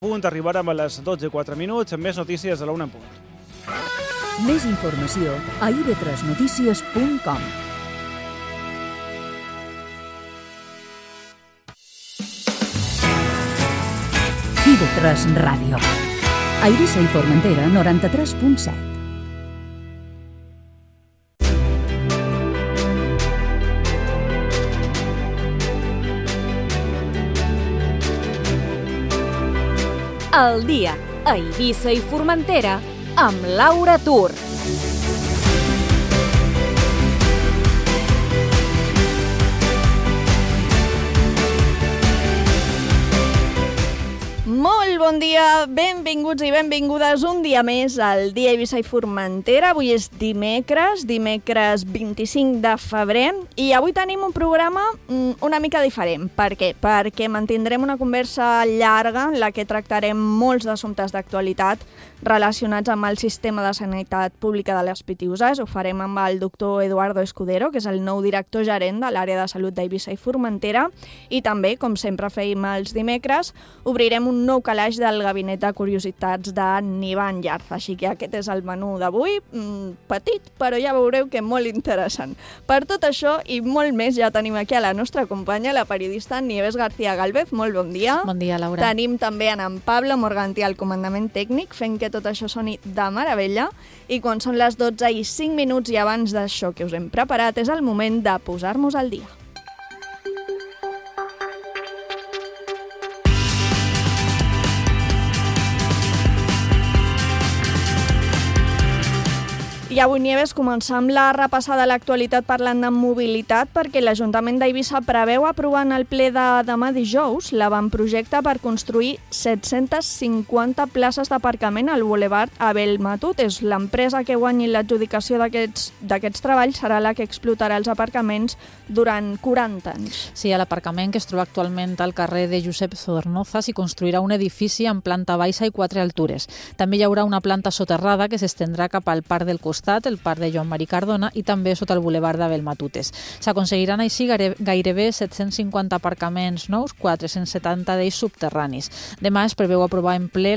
punt, arribarem a les 12:04, amb més notícies a la 1 en punt. Més informació a ib3notícies.com. IB3 Ràdio. A Eivissa i Formentera, 93.7. El dia a Eivissa i Formentera amb Laura Tur. Molt bon dia, benvinguts i benvingudes un dia més al dia Eivissa i Formentera. Avui és dimecres 25 de febrer, i avui tenim un programa una mica diferent. Per què? Perquè mantindrem una conversa llarga en la que tractarem molts d'assumptes d'actualitat relacionats amb el sistema de sanitat pública de les Pitiusas. Ho farem amb el doctor Eduardo Escudero, que és el nou director gerent de l'àrea de salut d'Eivissa i Formentera, i també, com sempre fèiem els dimecres, obrirem un nou calaix del gabinet de curiositats de Nivan Yarza. Així que aquest és el menú d'avui, petit, però ja veureu que molt interessant. Per tot això i molt més ja tenim aquí a la nostra companya, la periodista Nieves García Gálvez. Molt bon dia. Bon dia, Laura. Tenim també en Pablo Morgantí al comandament tècnic, fent que tot això soni de meravella. I quan són les 12:05 i abans d'això que us hem preparat, és el moment de posar-nos al dia. I avui, Nieves, començam la repassada de l'actualitat parlant de mobilitat, perquè l'Ajuntament d'Eivissa preveu aprovar en el ple de demà dijous l'avantprojecte per construir 750 places d'aparcament al Boulevard Abel Matutes. L'empresa que guanyi l'adjudicació d'aquests treballs serà la que explotarà els aparcaments durant 40 anys. Sí, a l'aparcament que es troba actualment al carrer de Josep Zornoza s'hi construirà un edifici amb planta baixa i 4 altures. També hi haurà una planta soterrada que s'estendrà cap al parc del costat, el parc de Joan Marí Cardona, i també sota el Boulevard d'Abel Matutes. S'aconseguiran així gairebé 750 aparcaments nous, 470 d'ells subterranis. Demà es preveu aprovar en ple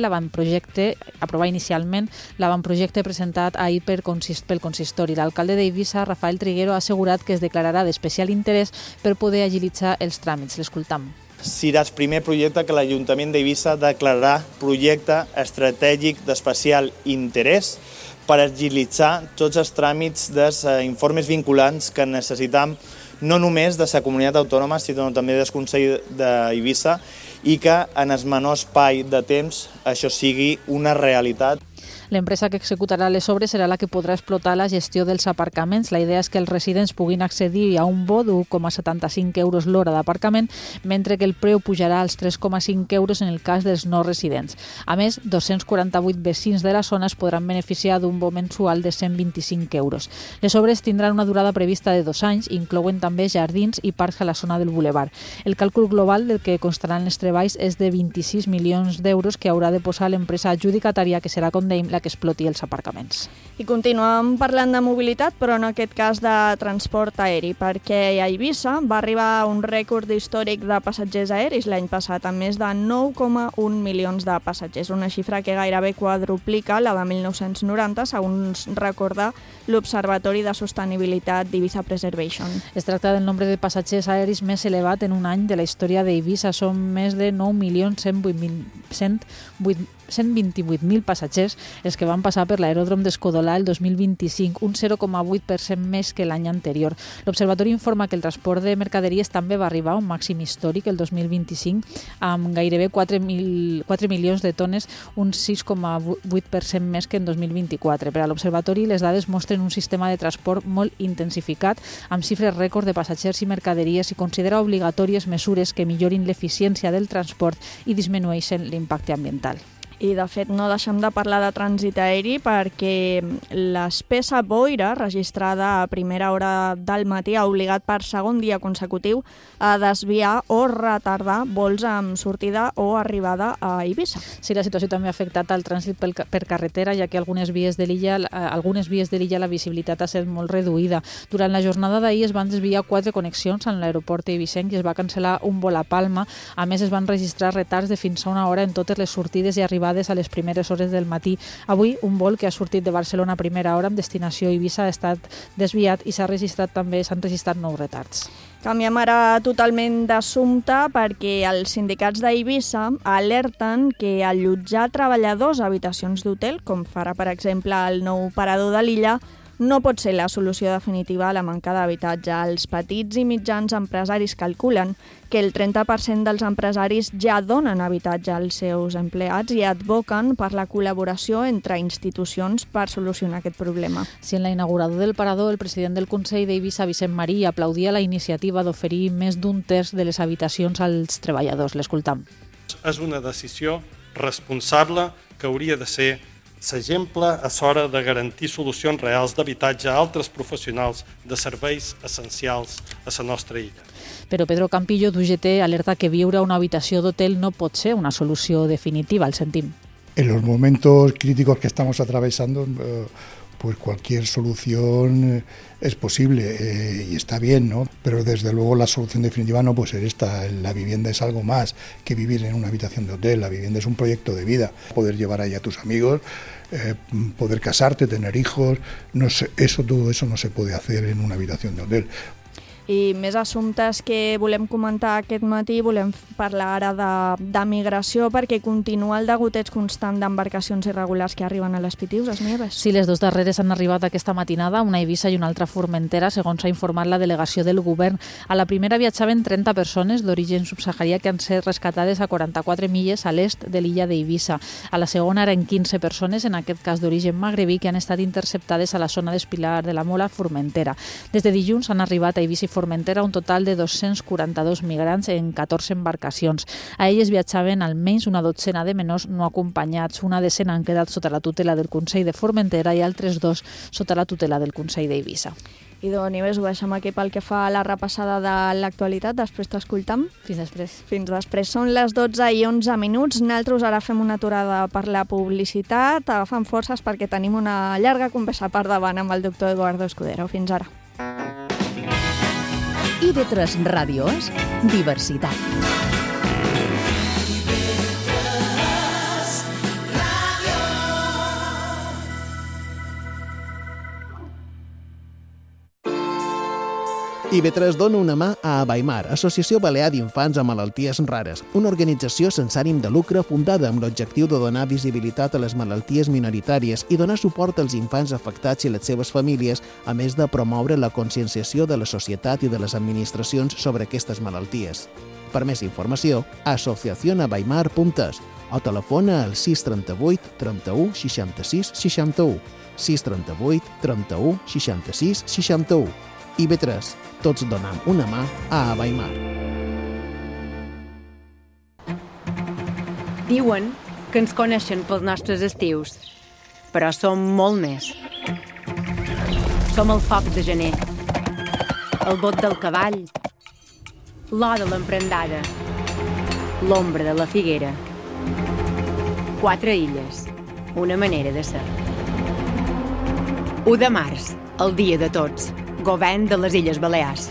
inicialment l'avantprojecte presentat ahir pel consistori. L'alcalde d'Eivissa, Rafael Triguero, ha assegurat que es declararà d'especial interès per poder agilitzar els tràmits. L'escoltam. Serà el primer projecte que l'Ajuntament d'Eivissa declararà projecte estratègic d'especial interès per agilitzar tots els tràmits dels informes vinculants que necessitam no només de la comunitat autònoma, sinó també del Consell d'Eivissa, i que en el menor espai de temps això sigui una realitat. L'empresa que executarà les obres serà la que podrà explotar la gestió dels aparcaments. La idea és que els residents puguin accedir a un bo d'1,75 euros l'hora d'aparcament, mentre que el preu pujarà als 3,5 euros en el cas dels no residents. A més, 248 vecins de la zona es podran beneficiar d'un bo mensual de 125 euros. Les obres tindran una durada prevista de 2 anys, inclouen també jardins i parcs a la zona del Boulevard. El càlcul global del que constaran els treballs és de 26 milions d'euros que haurà de posar l'empresa adjudicatària, que serà Condeim la que exploti els aparcaments. I continuem parlant de mobilitat, però en aquest cas de transport aeri, perquè a Eivissa va arribar un rècord històric de passatgers aeris l'any passat, amb més de 9,1 milions de passatgers, una xifra que gairebé quadruplica la de 1990, segons recorda l'Observatori de Sostenibilitat d'Eivissa Preservation. Es tracta del nombre de passatgers aeris més elevat en un any de la història d'Eivissa. Són més de 9.128.000 passatgers els que van passar per l'aeròdrom d'Escodolà el 2025, un 0,8% més que l'any anterior. L'Observatori informa que el transport de mercaderies també va arribar a un màxim històric el 2025, amb gairebé 4 milions de tones, un 6,8% més que en 2024. Per a l'Observatori, les dades mostren un sistema de transport molt intensificat, amb xifres rècord de passatgers i mercaderies, i considera obligatòries mesures que millorin l'eficiència del transport i disminueixen l'impacte ambiental. I, de fet, no deixem de parlar de trànsit aeri perquè l'espessa boira registrada a primera hora del matí ha obligat per segon dia consecutiu a desviar o retardar vols amb sortida o arribada a Eivissa. Sí, la situació també ha afectat el trànsit per carretera, ja que algunes vies de l'illa la visibilitat ha estat molt reduïda. Durant la jornada d'ahir es van desviar 4 connexions en l'aeroport eivissenc i es va cancel·lar un vol a Palma. A més, es van registrar retards de fins a una hora en totes les sortides i arribades a les primeres hores del matí. Avui, un vol que ha sortit de Barcelona a primera hora amb destinació a Eivissa ha estat desviat i s'han registrat 9 retards. Canviem ara totalment d'assumpte perquè els sindicats d'Eivissa alerten que allotjar treballadors a habitacions d'hotel, com farà, per exemple, el nou parador de l'illa, no pot ser la solució definitiva a la manca d'habitatge. Els petits i mitjans empresaris calculen que el 30% dels empresaris ja donen habitatge als seus empleats i advoquen per la col·laboració entre institucions per solucionar aquest problema. Si en la inaugurador del parador el president del Consell d'Eivissa, Vicent Marí, aplaudia la iniciativa d'oferir més d'un terç de les habitacions als treballadors. L'escoltam. És una decisió responsable que hauria de ser l'exemple a l'hora de garantir solucions reals d'habitatge a altres professionals de serveis essencials a la nostra illa. Però Pedro Campillo, d'UGT, alerta que viure a una habitació d'hotel no pot ser una solució definitiva. El sentim. En los momentos críticos que estamos atravesando, pues cualquier solución es posible y está bien, ¿no? Pero desde luego la solución definitiva no puede ser esta. La vivienda es algo más que vivir en una habitación de hotel. La vivienda es un proyecto de vida. Poder llevar ahí a tus amigos, poder casarte, tener hijos, no sé, todo eso no se puede hacer en una habitación de hotel. I més assumptes que volem comentar aquest matí, volem parlar ara de migració perquè continua el degoteig constant d'embarcacions irregulars que arriben a les Pitiüses, Nieves. Sí, les 2 darreres han arribat aquesta matinada, una a Eivissa i una altra a Formentera, segons ha informat la delegació del govern. A la primera viatjaven 30 persones d'origen subsaharià que han estat rescatades a 44 milles a l'est de l'illa d'Eivissa. A la segona eren 15 persones, en aquest cas d'origen magrebí, que han estat interceptades a la zona d'Espilar de la Mola, Formentera. Des de dilluns han arribat a Eivissa i Formentera un total de 242 migrants en 14 embarcacions. A elles viatjaven almenys una dotzena de menors no acompanyats. Una decena han quedat sota la tutela del Consell de Formentera i altres 2 sota la tutela del Consell d'Eivissa. I Nieves, ho deixem aquí pel que fa a la repassada de l'actualitat. Després t'escoltam. Fins després. Fins després. Són les 12:11. Nosaltres ara fem una aturada per la publicitat. Agafem forces perquè tenim una llarga conversa per davant amb el doctor Eduardo Escudero. Fins ara. IB3 Ràdio és diversitat. IB3 dona una mà a Abaimar, Associació Balear d'Infants amb Malalties Rares, una organització sense ànim de lucre fundada amb l'objectiu de donar visibilitat a les malalties minoritàries i donar suport als infants afectats i les seves famílies, a més de promoure la conscienciació de la societat i de les administracions sobre aquestes malalties. Per més informació, asociacionabaimar.es o telefona al 638 31 66 61, 638 31 66 61. IB3, tots donam una mà a Abaimar. Diuen que ens coneixen pels nostres estius, però som molt més. Som el foc de gener, el bot del cavall, l'or de l'emprendada, l'ombra de la figuera. 4 illes, una manera de ser. 1 de març, el dia de tots. Govern de les Illes Balears.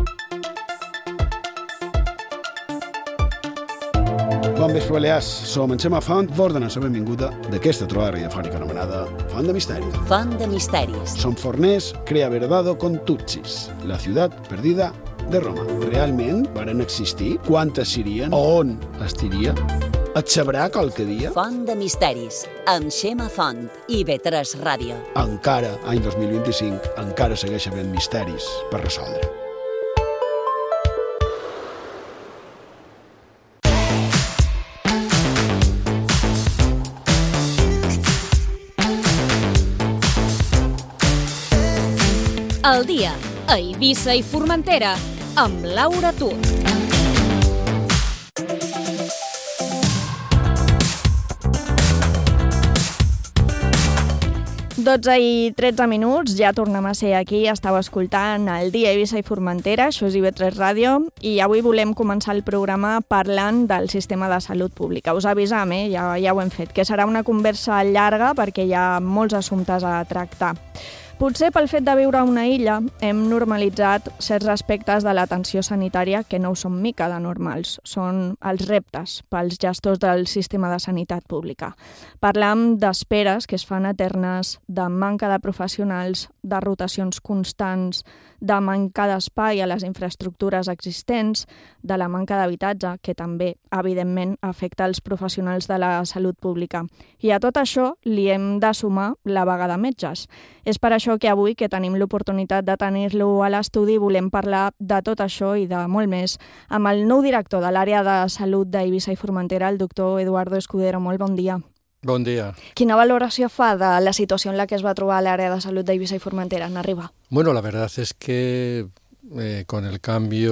Bon vespre, Balears. Som en Xema Font, vos donem la benvinguda d'aquesta trobada radiofònica anomenada Font de Misteris. Font de Misteris. Som forners, crea verdado con Tutsis, la ciutat perdida de Roma. Realment varen existir? Quantes serien? On estiria? Et sabrà qualque dia? Font de Misteris, amb Xema Font, IB3 Ràdio. Encara, any 2025, encara segueix havent misteris per resoldre. El dia a Eivissa i Formentera amb Laura Tur. 12 i 13 minuts, ja tornem a ser aquí, estàu escoltant el Dia Eivissa i Formentera, això és IB3 Ràdio, i avui volem començar el programa parlant del sistema de salut pública. Us avisam, ja ho hem fet, que serà una conversa llarga perquè hi ha molts assumptes a tractar. Potser pel fet de viure a una illa hem normalitzat certs aspectes de l'atenció sanitària que no ho són mica de normals. Són els reptes pels gestors del sistema de sanitat pública. Parlam d'esperes que es fan eternes, de manca de professionals, de rotacions constants, de manca d'espai a les infraestructures existents, de la manca d'habitatge, que també, evidentment, afecta els professionals de la salut pública. I a tot això li hem de sumar la vaga de metges. És per això que avui, que tenim l'oportunitat de tenir-lo a l'estudi, volem parlar de tot això i de molt més amb el nou director de l'àrea de salut d'Eivissa i Formentera, el doctor Eduardo Escudero. Molt bon dia. Bon dia. Quina valoració fa de la situació en la que es va trobar l'àrea de salut d'Eivissa i Formentera en arribar? Bueno, la verdad es que con el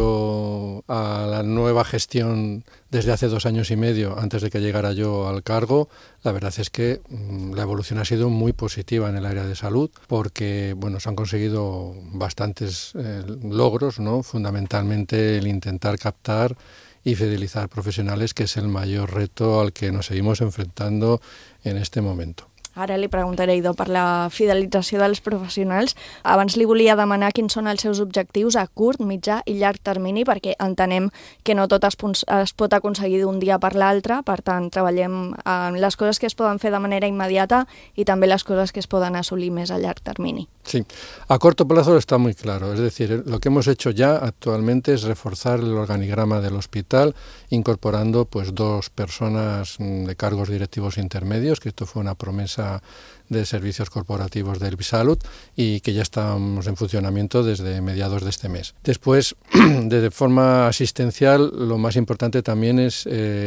cambio a la nueva gestión desde hace 2 años y medio, antes de que llegara yo al cargo, la verdad es que la evolución ha sido muy positiva en el área de salud, porque bueno, se han conseguido bastantes logros, ¿no? Fundamentalmente el intentar captar y fidelizar profesionales, que es el mayor reto al que nos seguimos enfrentando en este momento. Ara li preguntaré, Ido, per la fidelització dels professionals. Abans li volia demanar quins són els seus objectius a curt, mitjà i llarg termini, perquè entenem que no tot es pot aconseguir d'un dia per l'altre, per tant, treballem en les coses que es poden fer de manera immediata i també les coses que es poden assolir més a llarg termini. Sí, a corto plazo está muy claro, es decir, lo que hemos hecho ya actualmente es reforzar el organigrama del hospital, incorporando pues 2 personas de cargos directivos intermedios, que esto fue una promesa de servicios corporativos del Bisalud y que ya estamos en funcionamiento desde mediados de este mes. Después, de forma asistencial, lo más importante también es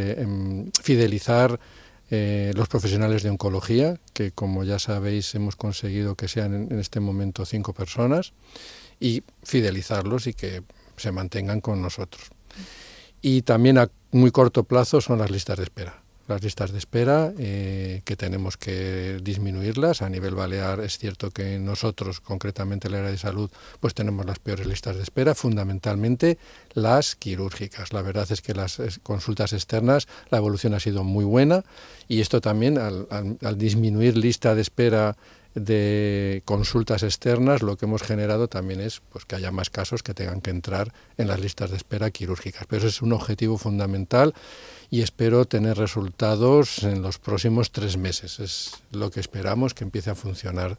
fidelizar los profesionales de oncología, que como ya sabéis hemos conseguido que sean en este momento 5 personas, y fidelizarlos y que se mantengan con nosotros. Y también a muy corto plazo son las listas de espera. Las listas de espera, que tenemos que disminuirlas. A nivel balear es cierto que nosotros, concretamente el área de salud, pues tenemos las peores listas de espera, fundamentalmente las quirúrgicas. La verdad es que las consultas externas, la evolución ha sido muy buena, y esto también, al disminuir lista de espera de consultas externas, lo que hemos generado también es pues que haya más casos que tengan que entrar en las listas de espera quirúrgicas. Pero ese es un objetivo fundamental y espero tener resultados en los próximos 3 meses. Es lo que esperamos, que empiece a funcionar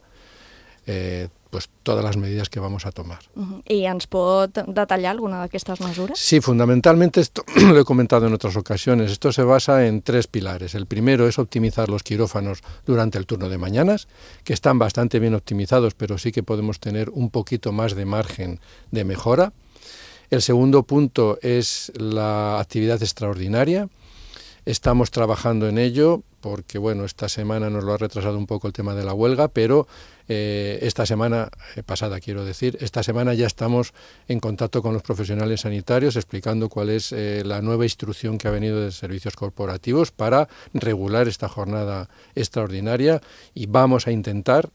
pues todas las medidas que vamos a tomar. ¿Y ens pot detallar alguna d'aquestes mesures? Sí, fundamentalmente esto lo he comentado en otras ocasiones. Esto se basa en 3 pilares. El primero es optimizar los quirófanos durante el turno de mañanas, que están bastante bien optimizados, pero sí que podemos tener un poquito más de margen de mejora. El segundo punto es la actividad extraordinaria. Estamos trabajando en ello porque, bueno, esta semana nos lo ha retrasado un poco el tema de la huelga, pero esta semana ya estamos en contacto con los profesionales sanitarios explicando cuál es la nueva instrucción que ha venido de servicios corporativos para regular esta jornada extraordinaria, y vamos a intentar,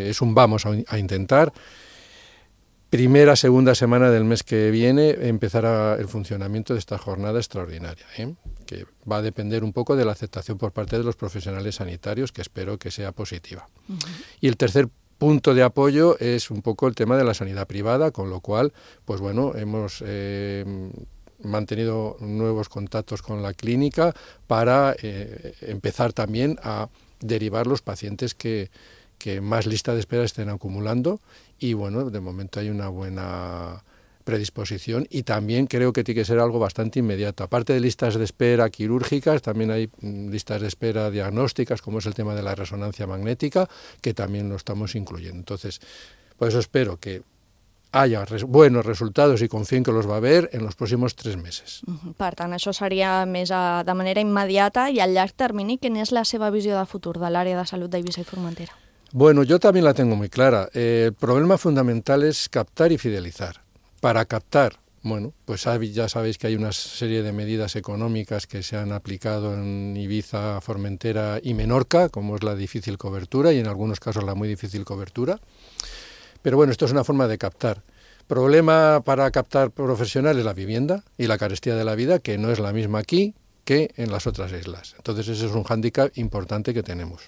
primera, segunda semana del mes que viene empezará el funcionamiento de esta jornada extraordinaria, que va a depender un poco de la aceptación por parte de los profesionales sanitarios, que espero que sea positiva. Y el tercer punto de apoyo es un poco el tema de la sanidad privada, con lo cual, pues bueno, hemos mantenido nuevos contactos con la clínica para empezar también a derivar los pacientes que más lista de espera estén acumulando, y bueno, de momento hay una buena predisposición, y también creo que tiene que ser algo bastante inmediato. Aparte de listas de espera quirúrgicas, también hay listas de espera diagnósticas, como es el tema de la resonancia magnética, que también lo estamos incluyendo. Entonces, por eso espero que haya buenos resultados, i confio en que los va a haver en los próximos 3 meses. Per tant, això seria més de manera immediata, i a llarg termini, quina és la seva visió de futur de l'àrea de salut d'Eivissa i Formentera? Bueno, yo también la tengo muy clara. El problema fundamental es captar y fidelizar. Para captar, Bueno, pues ya sabéis que hay una serie de medidas económicas que se han aplicado en Ibiza, Formentera y Menorca, como es la difícil cobertura y en algunos casos la muy difícil cobertura. Pero bueno, esto es una forma de captar. Problema para captar profesionales, la vivienda y la carestía de la vida, que no es la misma aquí que en las otras islas. Entonces ese es un hándicap importante que tenemos.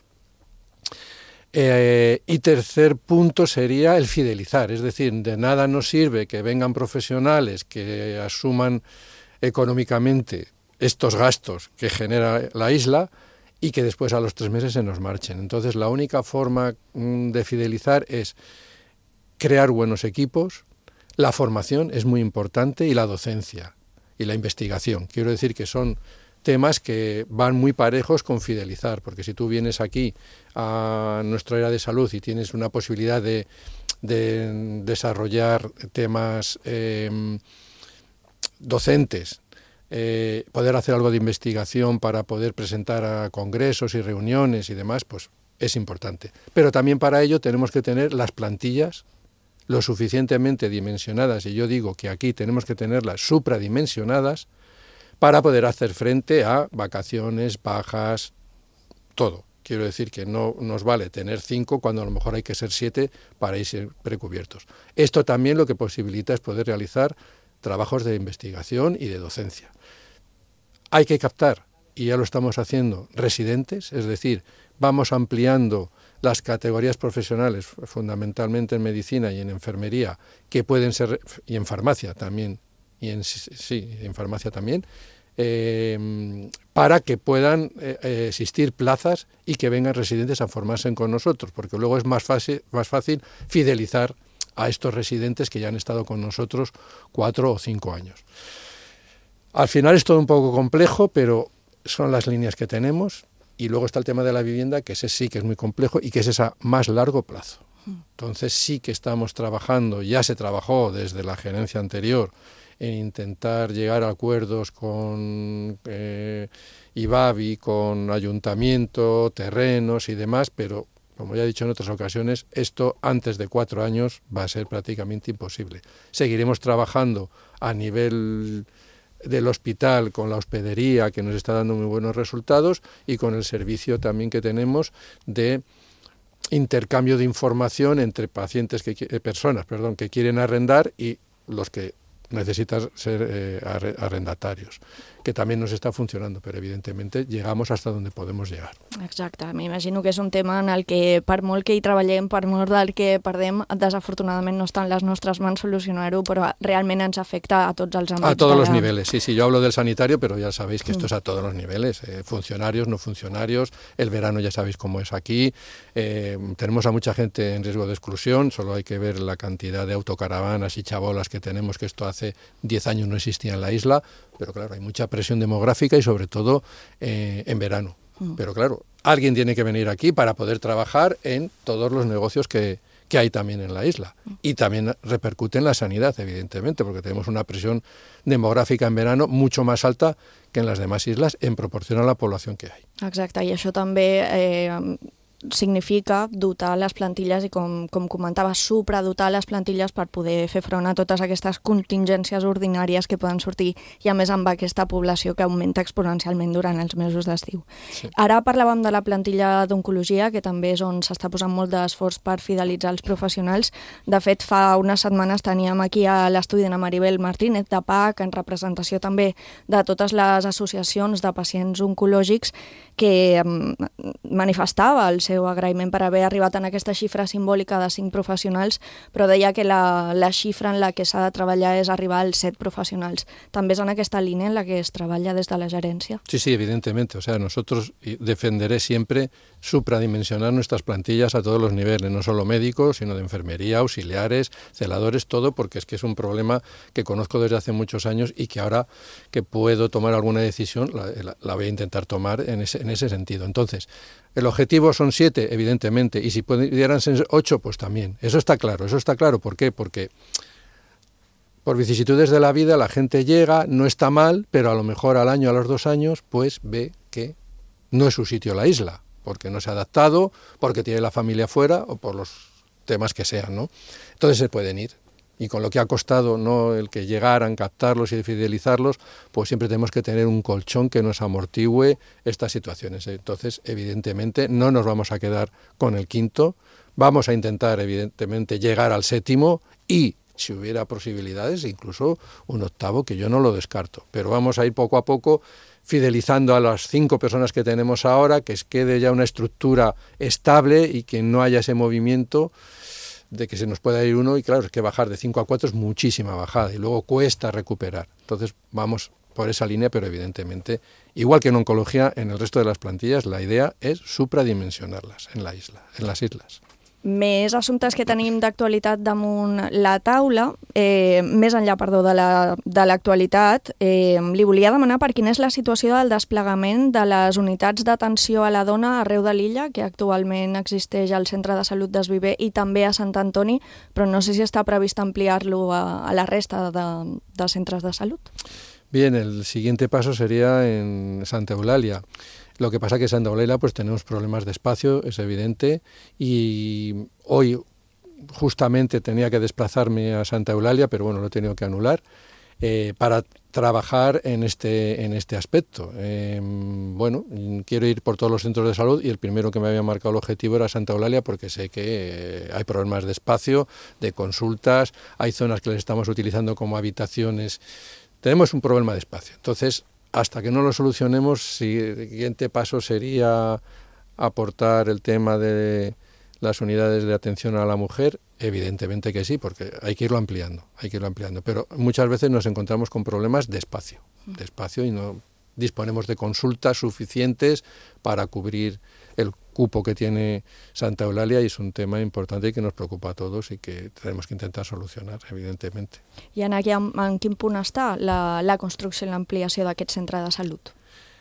Y tercer punto sería el fidelizar, es decir, de nada nos sirve que vengan profesionales que asuman económicamente estos gastos que genera la isla y que después a los 3 meses se nos marchen. Entonces la única forma de fidelizar es crear buenos equipos, la formación es muy importante y la docencia y la investigación. Quiero decir que son temas que van muy parejos con fidelizar, porque si tú vienes aquí a nuestra área de salud y tienes una posibilidad de desarrollar temas docentes, poder hacer algo de investigación para poder presentar a congresos y reuniones y demás, pues es importante. Pero también para ello tenemos que tener las plantillas lo suficientemente dimensionadas, y yo digo que aquí tenemos que tenerlas supradimensionadas, para poder hacer frente a vacaciones, bajas, todo. Quiero decir que no nos vale tener 5 cuando a lo mejor hay que ser 7 para ir siempre cubiertos. Esto también lo que posibilita es poder realizar trabajos de investigación y de docencia. Hay que captar, y ya lo estamos haciendo, residentes, es decir, vamos ampliando las categorías profesionales, fundamentalmente en medicina y en enfermería, que pueden ser, y en farmacia también, y en farmacia también, para que puedan existir plazas y que vengan residentes a formarse con nosotros, porque luego es más fácil fidelizar a estos residentes que ya han estado con nosotros 4 o 5 años. Al final es todo un poco complejo, pero son las líneas que tenemos, y luego está el tema de la vivienda, que ese sí que es muy complejo y que es a más largo plazo. Entonces sí que estamos trabajando, ya se trabajó desde la gerencia anterior, en intentar llegar a acuerdos con IBABI, con ayuntamiento, terrenos y demás, pero como ya he dicho en otras ocasiones, esto antes de 4 años va a ser prácticamente imposible. Seguiremos trabajando a nivel del hospital con la hospedería, que nos está dando muy buenos resultados, y con el servicio también que tenemos de intercambio de información entre personas que quieren arrendar y los que necesitan ser arrendatarios, que también nos està funcionando, però evidentment llegamos hasta donde podemos llegar. Exacte, m'imagino que és un tema en el que per molt que hi treballem, per molt del que perdem, desafortunadament no està en les nostres mans solucionar-ho, però realment ens afecta a tots els àmbits. A todos los niveles, sí, yo hablo del sanitario, pero ya sabéis que esto es a todos los niveles, funcionarios, no funcionarios, el verano ya sabéis cómo es aquí, tenemos a mucha gente en riesgo de exclusión, solo hay que ver la cantidad de autocaravanas y chabolas que tenemos, que esto hace 10 años no existía en la isla, pero claro, hay mucha presión demográfica y sobre todo en verano. Pero claro, alguien tiene que venir aquí para poder trabajar en todos los negocios que hay también en la isla. Y también repercute en la sanidad, evidentemente, porque tenemos una presión demográfica en verano mucho más alta que en las demás islas en proporción a la población que hay. Exacte, i això també significa dotar les plantilles i, com comentava, supradotar les plantilles per poder fer front a totes aquestes contingències ordinàries que poden sortir, i a més amb aquesta població que augmenta exponencialment durant els mesos d'estiu. Sí. Ara parlàvem de la plantilla d'oncologia, que també és on s'està posant molt d'esforç per fidelitzar els professionals. De fet, fa unes setmanes teníem aquí a l'estudi d'Anna Maribel Martínez de PAC, en representació també de totes les associacions de pacients oncològics, que manifestava el seu agraïment per haver arribat en aquesta xifra simbòlica de 5 professionals, però deia que la xifra en la que s'ha de treballar és arribar als 7 professionals. També és en aquesta línia en la que es treballa des de la gerència. Sí, sí, evidentemente. O sea, nosotros defenderé siempre supradimensionar nuestras plantillas a todos los niveles, no solo médicos, sino de enfermería, auxiliares, celadores, todo, porque es que es un problema que conozco desde hace muchos años y que ahora que puedo tomar alguna decisión la voy a intentar tomar en ese sentido. Entonces, el objetivo son 7, evidentemente, y si pudieran ser 8, pues también. Eso está claro. ¿Por qué? Porque por vicisitudes de la vida la gente llega, no está mal, pero a lo mejor al año, a los 2 años, pues ve que no es su sitio la isla, porque no se ha adaptado, porque tiene la familia fuera o por los temas que sean, ¿no? Entonces se pueden ir. y con lo que ha costado, ¿no?, el que llegaran, captarlos y fidelizarlos, pues siempre tenemos que tener un colchón que nos amortigüe estas situaciones. Entonces, evidentemente, no nos vamos a quedar con el quinto, vamos a intentar, evidentemente, llegar al séptimo y, si hubiera posibilidades, incluso un octavo, que yo no lo descarto. Pero vamos a ir poco a poco fidelizando a las 5 personas que tenemos ahora, que quede ya una estructura estable y que no haya ese movimiento de que se nos pueda ir uno, y claro, es que bajar de 5 a 4 es muchísima bajada y luego cuesta recuperar. Entonces vamos por esa línea, pero evidentemente, igual que en oncología, en el resto de las plantillas, la idea es supradimensionarlas en las islas. Més assumptes que tenim d'actualitat damunt la taula, més enllà, de l'actualitat, li volia demanar per quina és la situació del desplegament de les unitats d'atenció a la dona arreu de l'illa, que actualment existeix al Centre de Salut d'Esviver i també a Sant Antoni, però no sé si està previst ampliar-lo a la resta de centres de salut. Bien, el siguiente paso sería en Santa Eulalia. Lo que pasa es que en Santa Eulalia pues tenemos problemas de espacio, es evidente, y hoy justamente tenía que desplazarme a Santa Eulalia, pero bueno, lo he tenido que anular, para trabajar en este aspecto. Bueno, quiero ir por todos los centros de salud y el primero que me había marcado el objetivo era Santa Eulalia, porque sé que hay problemas de espacio, de consultas, hay zonas que las estamos utilizando como habitaciones. Tenemos un problema de espacio. Entonces, hasta que no lo solucionemos, el siguiente paso sería aportar el tema de las unidades de atención a la mujer. Evidentemente que sí, porque hay que irlo ampliando, pero muchas veces nos encontramos con problemas de espacio y no disponemos de consultas suficientes para cubrir el cupo que tiene Santa Eulalia, y es un tema importante y que nos preocupa a todos y que tenemos que intentar solucionar, evidentemente. I en quin punt està la construcció i l'ampliació d'aquest centre de salut?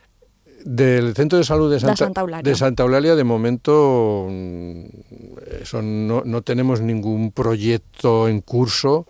Del centro de salud de Santa Eulalia, de momento no tenemos ningún proyecto en curso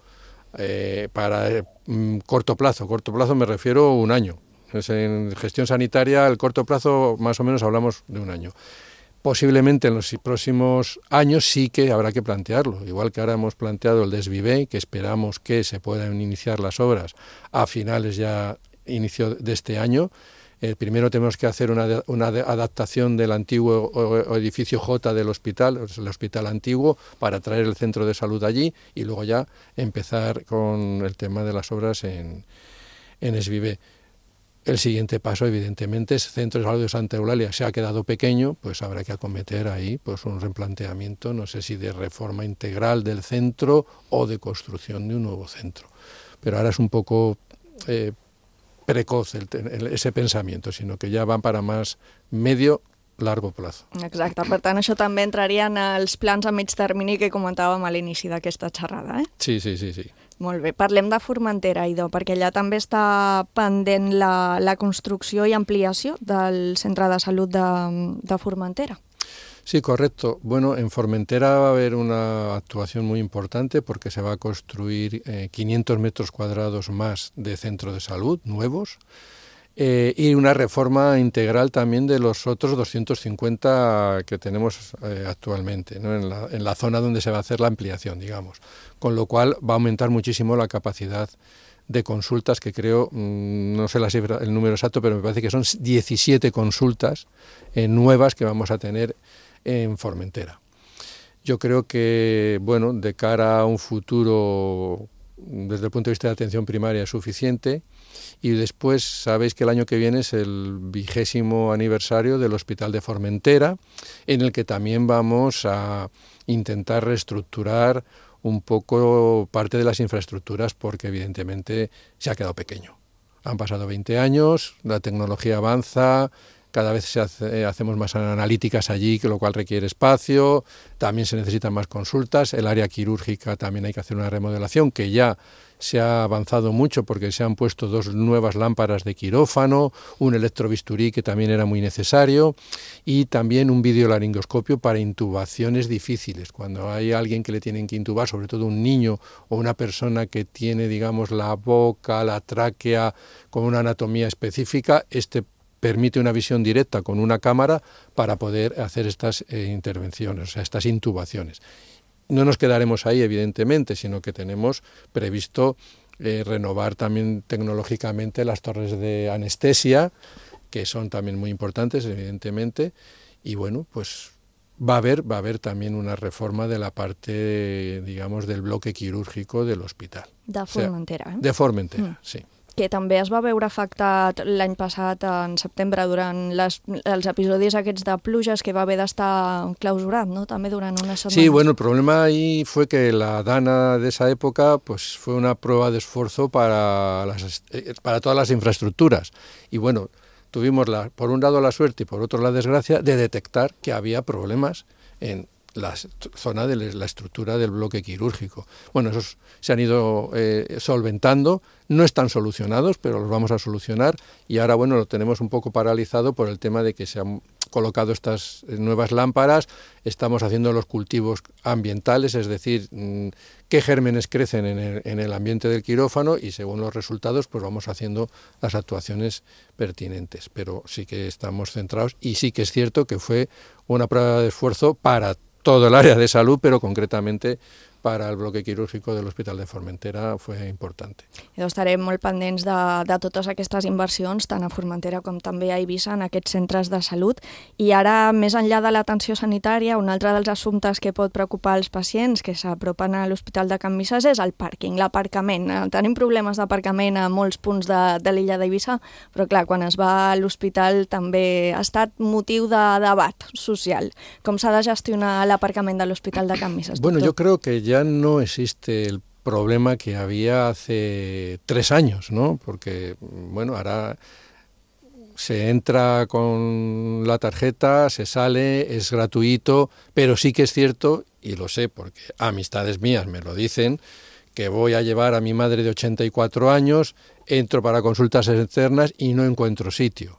para corto plazo. Corto plazo me refiero a un año. En gestión sanitaria, el corto plazo más o menos hablamos de un año. Posiblemente en los próximos años sí que habrá que plantearlo, igual que ahora hemos planteado el Desvivé, que esperamos que se puedan iniciar las obras a finales ya inicio de este año. Primero tenemos que hacer una adaptación del antiguo edificio J del hospital, el hospital antiguo, para traer el centro de salud allí y luego ya empezar con el tema de las obras en Esvivé. El siguiente paso, evidentemente, es Centro de Salud de Santa Eulalia. Se ha quedado pequeño, pues habrá que acometer ahí pues un replanteamiento, no sé si de reforma integral del centro o de construcción de un nuevo centro. Pero ahora es un poco precoz ese pensamiento, sino que ja van para más largo plazo. Exacte, per tant això també entraria en els plans a mig termini que comentàvem a l'inici d'aquesta xerrada, Sí. Molt bé, parlem de Formentera, Ido, perquè allà també està pendent la construcció i ampliació del centre de salut de Formentera. Sí, correcto. Bueno, en Formentera va a haber una actuación muy importante porque se va a construir 500 metros cuadrados más de centro de salud nuevos y una reforma integral también de los otros 250 que tenemos actualmente, ¿no? en la zona donde se va a hacer la ampliación, digamos. Con lo cual va a aumentar muchísimo la capacidad de consultas, que creo, no sé la cifra, el número exacto, pero me parece que son 17 consultas nuevas que vamos a tener en Formentera. Yo creo que, bueno, de cara a un futuro, desde el punto de vista de atención primaria, es suficiente. Y después, sabéis que el año que viene es el 20º aniversario del Hospital de Formentera, en el que también vamos a intentar reestructurar un poco parte de las infraestructuras, porque evidentemente se ha quedado pequeño. Han pasado 20 años, la tecnología avanza, cada vez hacemos más analíticas allí, que lo cual requiere espacio, también se necesitan más consultas, el área quirúrgica también hay que hacer una remodelación, que ya se ha avanzado mucho porque se han puesto 2 nuevas lámparas de quirófano, un electrobisturí que también era muy necesario y también un videolaringoscopio para intubaciones difíciles. Cuando hay alguien que le tienen que intubar, sobre todo un niño o una persona que tiene, digamos, la boca, la tráquea con una anatomía específica, permite una visión directa con una cámara para poder hacer estas intervenciones, o sea, estas intubaciones. no nos quedaremos ahí, evidentemente, sino que tenemos previsto renovar también tecnológicamente las torres de anestesia, que son también muy importantes, evidentemente, y bueno, pues va a haber también una reforma de la parte, digamos, del bloque quirúrgico del hospital. De Formentera, o sea, de Formentera, sí. Que també es va veure afectat l'any passat, en setembre, durant els episodis aquests de pluges, que va haver d'estar clausurat, ¿no? També durant unes setmanes. Sí, bueno, el problema ahí fue que la DANA de esa época pues fue una prueba de esfuerzo para todas las infraestructuras. Y bueno, tuvimos por un lado la suerte y por otro la desgracia de detectar que había problemas en la zona de la estructura del bloque quirúrgico. Bueno, esos se han ido solventando, no están solucionados, pero los vamos a solucionar, y ahora, bueno, lo tenemos un poco paralizado por el tema de que se han colocado estas nuevas lámparas, estamos haciendo los cultivos ambientales, es decir, qué gérmenes crecen en el ambiente del quirófano, y según los resultados pues vamos haciendo las actuaciones pertinentes, pero sí que estamos centrados, y sí que es cierto que fue una prueba de esfuerzo para todo el área de salud, pero concretamente para el bloque quirúrgico del Hospital de Formentera fue importante. Estarem molt pendents de totes aquestes inversions, tant a Formentera com també a Eivissa, en aquests centres de salut. I ara, més enllà de l'atenció sanitària, un altre dels assumptes que pot preocupar els pacients que s'apropen a l'Hospital de Can Misses és el pàrquing, l'aparcament. Tenim problemes d'aparcament a molts punts de l'illa d'Eivissa, però clar, quan es va a l'hospital també ha estat motiu de debat social. Com s'ha de gestionar l'aparcament de l'Hospital de Can Misses? Bueno, yo creo que ya no existe el problema que había hace 3 años, ¿no? Porque, bueno, ahora se entra con la tarjeta, se sale, es gratuito, pero sí que es cierto, y lo sé porque amistades mías me lo dicen, que voy a llevar a mi madre de 84 años, entro para consultas externas y no encuentro sitio.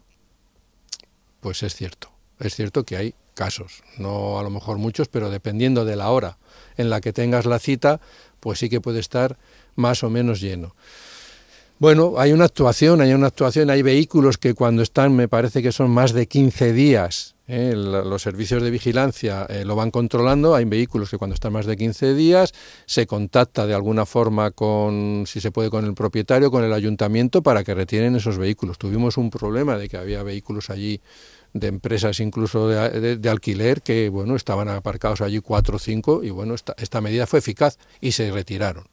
Pues es cierto que hay casos, no a lo mejor muchos, pero dependiendo de la hora en la que tengas la cita, pues sí que puede estar más o menos lleno. Bueno, hay una actuación, hay vehículos que cuando están, me parece que son más de 15 días, los servicios de vigilancia lo van controlando, hay vehículos que cuando están más de 15 días se contacta de alguna forma si se puede, con el propietario, con el ayuntamiento, para que retiren esos vehículos. Tuvimos un problema de que había vehículos allí de empresas incluso de alquiler que, bueno, estaban aparcados allí 4 o 5 y, bueno, esta medida fue eficaz y se retiraron.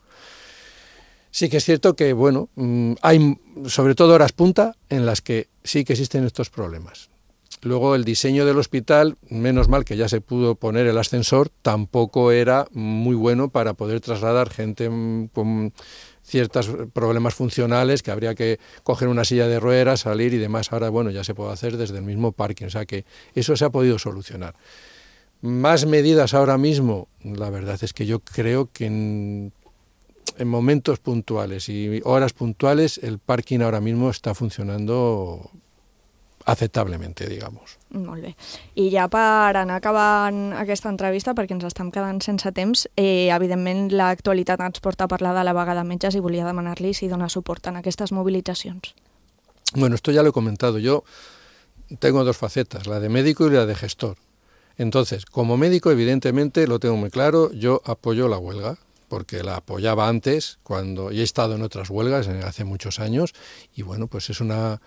Sí que es cierto que, bueno, hay sobre todo horas punta en las que sí que existen estos problemas. Luego el diseño del hospital, menos mal que ya se pudo poner el ascensor, tampoco era muy bueno para poder trasladar gente con ciertos problemas funcionales, que habría que coger una silla de ruedas, salir y demás. Ahora, bueno, ya se puede hacer desde el mismo parking, o sea que eso se ha podido solucionar. Más medidas ahora mismo, la verdad es que yo creo que en momentos puntuales y horas puntuales el parking ahora mismo está funcionando aceptablement, digamos. Molt bé. I ja per anar acabant aquesta entrevista, perquè ens estem quedant sense temps, evidentment l'actualitat ens porta a parlar de la vaga de metges i volia demanar-li si dona suport en aquestes mobilitzacions. Bueno, esto ya lo he comentado. Yo tengo 2 facetas, la de médico y la de gestor. Entonces, como médico, evidentemente, lo tengo muy claro, yo apoyo la huelga, porque la apoyaba antes, y he estado en otras huelgas hace muchos años, y bueno, pues es una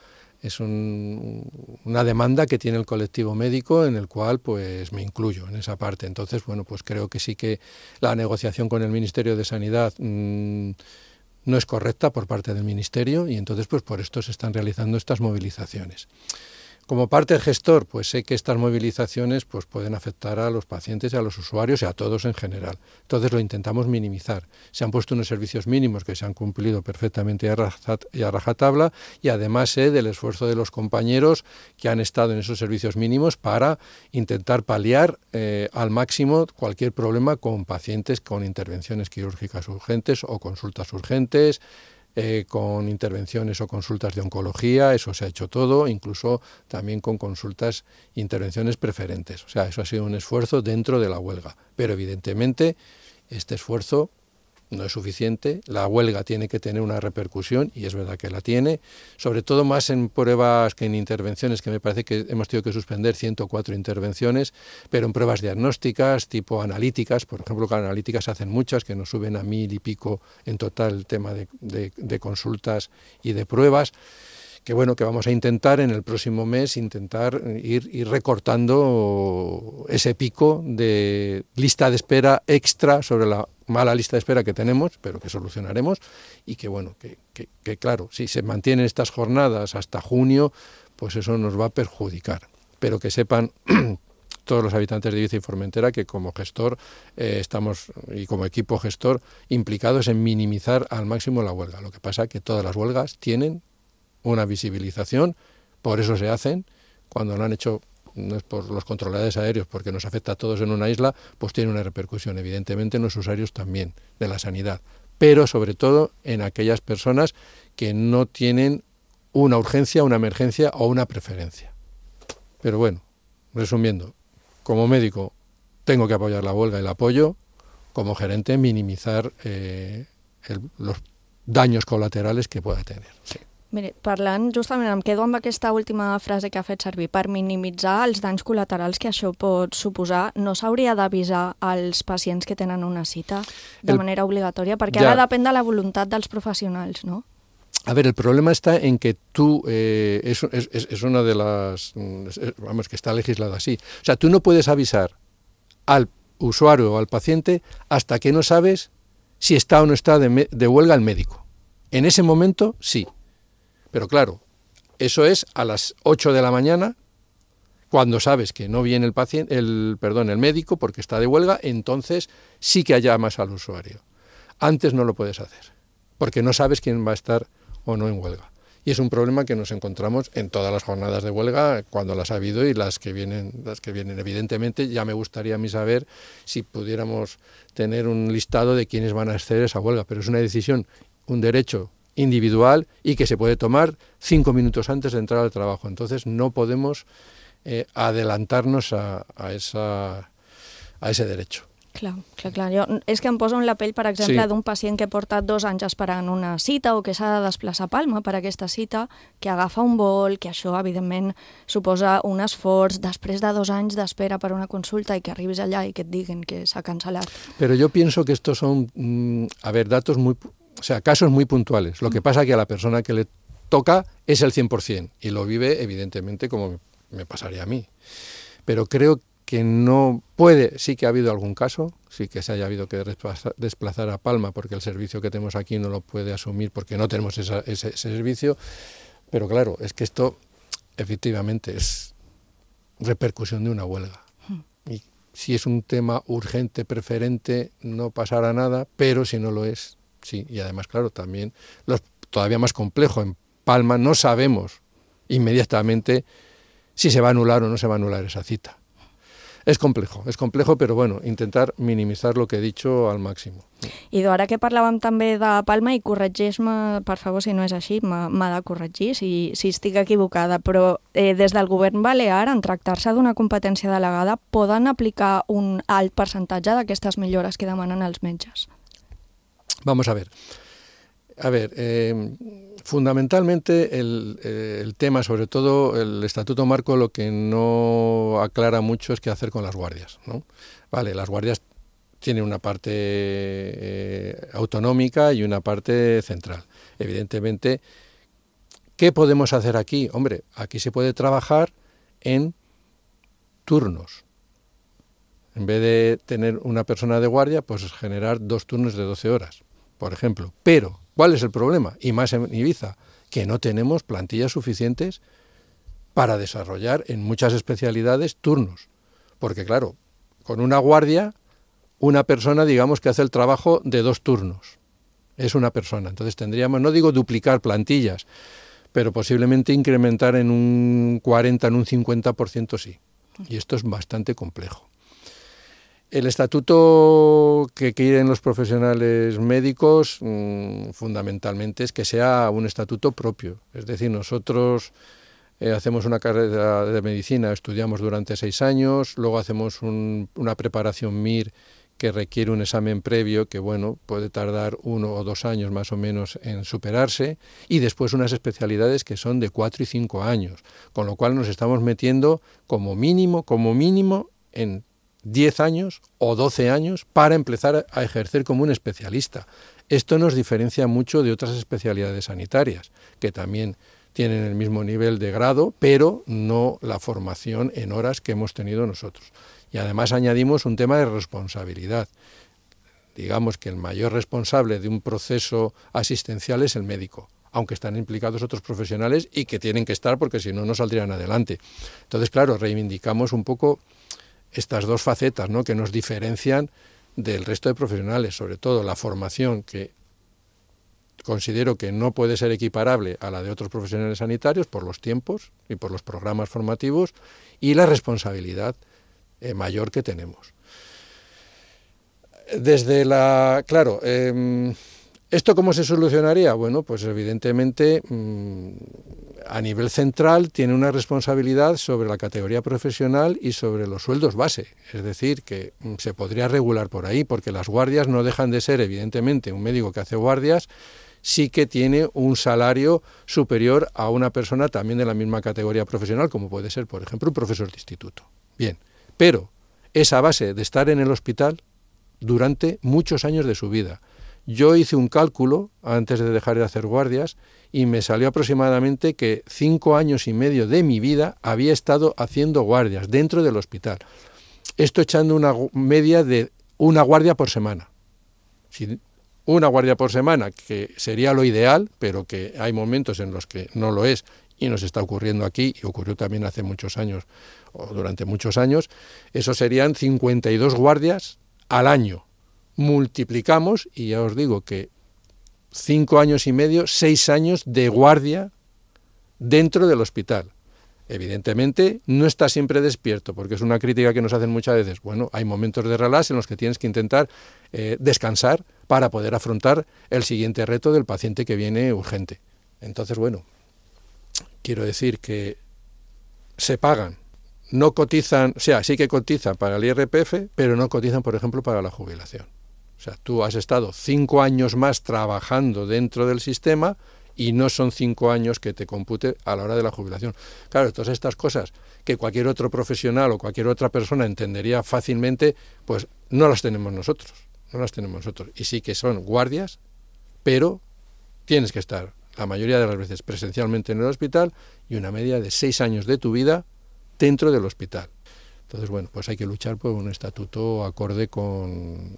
demanda que tiene el colectivo médico, en el cual pues me incluyo en esa parte. Entonces, bueno, pues creo que sí que la negociación con el Ministerio de Sanidad no es correcta por parte del Ministerio, y entonces pues por esto se están realizando estas movilizaciones. Como parte del gestor, pues sé que estas movilizaciones pues pueden afectar a los pacientes y a los usuarios y a todos en general. Entonces lo intentamos minimizar. Se han puesto unos servicios mínimos que se han cumplido perfectamente y a rajatabla, y además sé del esfuerzo de los compañeros que han estado en esos servicios mínimos para intentar paliar al máximo cualquier problema con pacientes con intervenciones quirúrgicas urgentes o consultas urgentes, con intervenciones o consultas de oncología. Eso se ha hecho todo, incluso también con consultas e intervenciones preferentes. O sea, eso ha sido un esfuerzo dentro de la huelga, pero evidentemente este esfuerzo no es suficiente, la huelga tiene que tener una repercusión, y es verdad que la tiene, sobre todo más en pruebas que en intervenciones, que me parece que hemos tenido que suspender 104 intervenciones, pero en pruebas diagnósticas, tipo analíticas, por ejemplo, que analíticas hacen muchas, que nos suben a 1000 y pico en total el tema de consultas y de pruebas, que bueno, que vamos a intentar en el próximo mes ir recortando ese pico de lista de espera extra sobre la mala lista de espera que tenemos, pero que solucionaremos, y que bueno, que claro, si se mantienen estas jornadas hasta junio, pues eso nos va a perjudicar. Pero que sepan todos los habitantes de Ibiza y Formentera que como gestor estamos, y como equipo gestor, implicados en minimizar al máximo la huelga. Lo que pasa es que todas las huelgas tienen una visibilización, por eso se hacen. Cuando lo han hecho, no es por los controladores aéreos, porque nos afecta a todos en una isla, pues tiene una repercusión, evidentemente en los usuarios también de la sanidad, pero sobre todo en aquellas personas que no tienen una urgencia, una emergencia o una preferencia. Pero bueno, resumiendo, como médico tengo que apoyar la huelga y la apoyo, como gerente minimizar los daños colaterales que pueda tener. Sí. Mire, parlant, justament em quedo amb aquesta última frase que ha fet servir. Per minimitzar els danys col·laterals que això pot suposar, no s'hauria d'avisar als pacients que tenen una cita de manera obligatòria? Perquè ara depèn de la voluntat dels professionals, ¿no? A ver, el problema está en que tú, es una de las, vamos, que está legislada así. O sea, tú no puedes avisar al usuario o al paciente hasta que no sabes si está o no está de huelga el médico. En ese momento, sí. Pero claro, eso es a las 8 de la mañana, cuando sabes que no viene el médico porque está de huelga, entonces sí que llamas al usuario. Antes no lo puedes hacer, porque no sabes quién va a estar o no en huelga. Y es un problema que nos encontramos en todas las jornadas de huelga, cuando las ha habido y las que vienen. Evidentemente, ya me gustaría a mí saber si pudiéramos tener un listado de quiénes van a hacer esa huelga, pero es una decisión, un derecho individual y que se puede tomar 5 minutos antes de entrar al trabajo. Entonces no podemos adelantarnos a ese derecho. Clar. Jo, és que em poso en la pell, per exemple, d'un pacient que porta 2 anys esperant una cita o que s'ha de desplaçar a Palma per aquesta cita, que agafa un vol, que això, evidentment, suposa un esforç després de 2 anys d'espera per una consulta i que arribis allà i que et diguin que s'ha cancel·lat. Pero yo pienso que estos son, datos casos muy puntuales. Lo que pasa es que a la persona que le toca es el 100% y lo vive, evidentemente, como me pasaría a mí. Pero creo que no puede, sí que ha habido algún caso, sí que se haya habido que desplazar a Palma porque el servicio que tenemos aquí no lo puede asumir porque no tenemos ese servicio, pero claro, es que esto efectivamente es repercusión de una huelga. Y si es un tema urgente, preferente, no pasará nada, pero si no lo es, sí. Y además, claro, también todavía más complejo, en Palma no sabemos inmediatamente si se va a anular o no se va a anular esa cita. És complejo, però bueno, intentar minimitzar lo que he dicho al màxim. I ara que parlàvem també de Palma, i corregeix-me, per favor, si no és així, m'ha de corregir si estic equivocada, però des del govern balear, en tractar-se d'una competència delegada, poden aplicar un alt percentatge d'aquestes millores que demanen els metges? Vamos a ver. Fundamentalmente el tema, sobre todo el Estatuto Marco, lo que no aclara mucho es qué hacer con las guardias, ¿no? Vale, las guardias tienen una parte autonómica y una parte central. Evidentemente, ¿qué podemos hacer aquí? Hombre, aquí se puede trabajar en turnos. En vez de tener una persona de guardia, pues generar 2 turnos de 12 horas, por ejemplo. Pero ¿cuál es el problema? Y más en Ibiza, que no tenemos plantillas suficientes para desarrollar en muchas especialidades turnos. Porque claro, con una guardia, una persona, digamos, que hace el trabajo de 2 turnos. Es una persona. Entonces tendríamos, no digo duplicar plantillas, pero posiblemente incrementar en un 40, en un 50% sí. Y esto es bastante complejo. El estatuto que quieren los profesionales médicos fundamentalmente es que sea un estatuto propio. Es decir, nosotros hacemos una carrera de medicina, estudiamos durante 6 años, luego hacemos una preparación MIR que requiere un examen previo que, bueno, puede tardar 1 o 2 años más o menos en superarse, y después unas especialidades que son de 4 y 5 años, con lo cual nos estamos metiendo como mínimo en 10 años o 12 años para empezar a ejercer como un especialista. Esto nos diferencia mucho de otras especialidades sanitarias, que también tienen el mismo nivel de grado, pero no la formación en horas que hemos tenido nosotros. Y además añadimos un tema de responsabilidad. Digamos que el mayor responsable de un proceso asistencial es el médico, aunque están implicados otros profesionales y que tienen que estar porque si no, no saldrían adelante. Entonces, claro, reivindicamos un poco estas dos facetas, ¿no?, que nos diferencian del resto de profesionales, sobre todo la formación, que considero que no puede ser equiparable a la de otros profesionales sanitarios por los tiempos y por los programas formativos, y la responsabilidad mayor que tenemos. ¿Esto cómo se solucionaría? Bueno, pues evidentemente a nivel central tiene una responsabilidad sobre la categoría profesional y sobre los sueldos base, es decir, que se podría regular por ahí, porque las guardias no dejan de ser, evidentemente, un médico que hace guardias sí que tiene un salario superior a una persona también de la misma categoría profesional, como puede ser, por ejemplo, un profesor de instituto. Bien, pero es a base de estar en el hospital durante muchos años de su vida. Yo hice un cálculo antes de dejar de hacer guardias y me salió aproximadamente que 5 años y medio de mi vida había estado haciendo guardias dentro del hospital. Esto echando una media de una guardia por semana. Si una guardia por semana, que sería lo ideal, pero que hay momentos en los que no lo es, y nos está ocurriendo aquí, y ocurrió también hace muchos años, o durante muchos años, eso serían 52 guardias al año. Multiplicamos, y ya os digo que 5 años y medio, 6 años de guardia dentro del hospital. Evidentemente no está siempre despierto, porque es una crítica que nos hacen muchas veces. Bueno, hay momentos de relax en los que tienes que intentar descansar para poder afrontar el siguiente reto del paciente que viene urgente. Entonces, bueno, quiero decir que se pagan, no cotizan, o sea, sí que cotizan para el IRPF, pero no cotizan, por ejemplo, para la jubilación. O sea, tú has estado 5 años más trabajando dentro del sistema y no son 5 años que te compute a la hora de la jubilación. Claro, todas estas cosas que cualquier otro profesional o cualquier otra persona entendería fácilmente, pues no las tenemos nosotros. Y sí que son guardias, pero tienes que estar la mayoría de las veces presencialmente en el hospital y una media de 6 años de tu vida dentro del hospital. Entonces, bueno, pues hay que luchar por un estatuto acorde con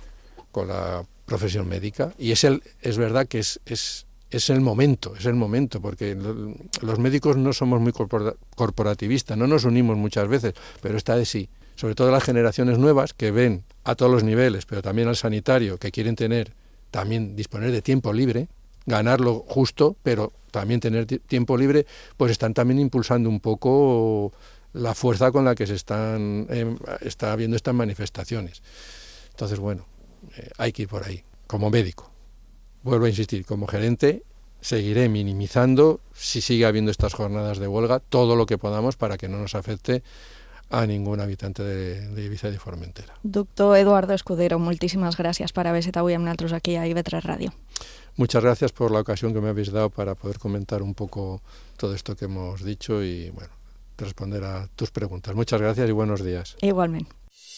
la profesión médica. Y es verdad que es el momento, porque los médicos no somos muy corporativistas, no nos unimos muchas veces, pero esta vez sí. Sobre todo las generaciones nuevas que ven a todos los niveles, pero también al sanitario, que quieren también disponer de tiempo libre, ganarlo justo, pero también tener tiempo libre, pues están también impulsando un poco la fuerza con la que se está viendo estas manifestaciones. Entonces, bueno, hay que ir por ahí, como médico. Vuelvo a insistir, como gerente seguiré minimizando, si sigue habiendo estas jornadas de huelga, todo lo que podamos para que no nos afecte a ningún habitante de Ibiza i de Formentera. Doctor Eduardo Escudero, moltíssimes gràcies per haver estat avui amb nosaltres aquí a IB3 Ràdio. Muchas gracias por la ocasión que me habéis dado para poder comentar un poco todo esto que hemos dicho y, bueno, responder a tus preguntas. Muchas gracias y buenos días. Igualment.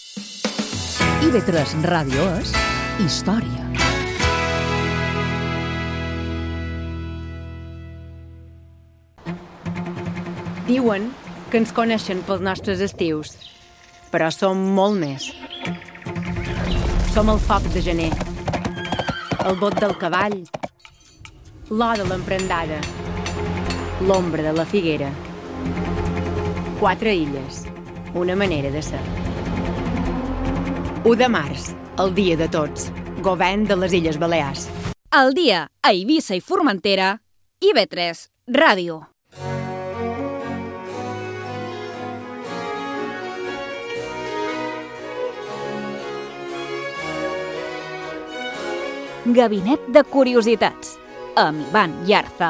IB3 Ràdio és història. Diuen que ens coneixen pels nostres estius, però som molt més. Som el foc de gener, el bot del cavall, l'or de l'emprendada, l'ombra de la figuera. 4 illes, una manera de ser. 1 de març, el dia de tots, govern de les Illes Balears. El dia a Eivissa i Formentera, IB3 Ràdio. Gabinet de Curiositats, amb Ivan Yarza.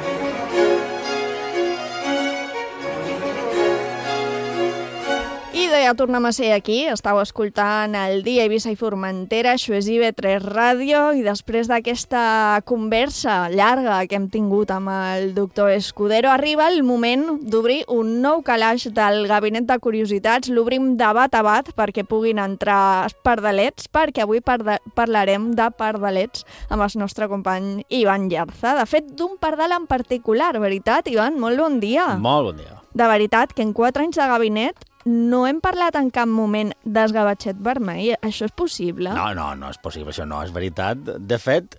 I idò, ja tornem a ser aquí. Estàu escoltant el Dia Eivissa i Formentera, això és IB3 Ràdio, i després d'aquesta conversa llarga que hem tingut amb el doctor Escudero, arriba el moment d'obrir un nou calaix del Gabinet de Curiositats. L'obrim de bat a bat perquè puguin entrar pardalets, perquè avui parlarem de pardalets amb el nostre company Ivan Llarza. De fet, d'un pardal en particular, veritat, Ivan? Molt bon dia. Molt bon dia. De veritat, que en 4 anys de gabinet no hem parlat en cap moment d'esgabatxet vermell. Això és possible? No és possible, això no és veritat. De fet,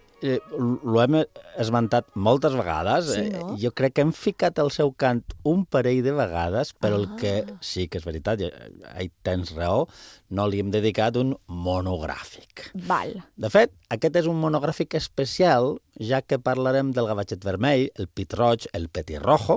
ho hem esmentat moltes vegades. Sí, no? Jo crec que hem ficat al seu cant un parell de vegades, però el que sí que és veritat, hi tens raó, no li hem dedicat un monogràfic. Val. De fet, aquest és un monogràfic especial, ja que parlarem del gavatxet vermell, el pit roig, el petirrojo,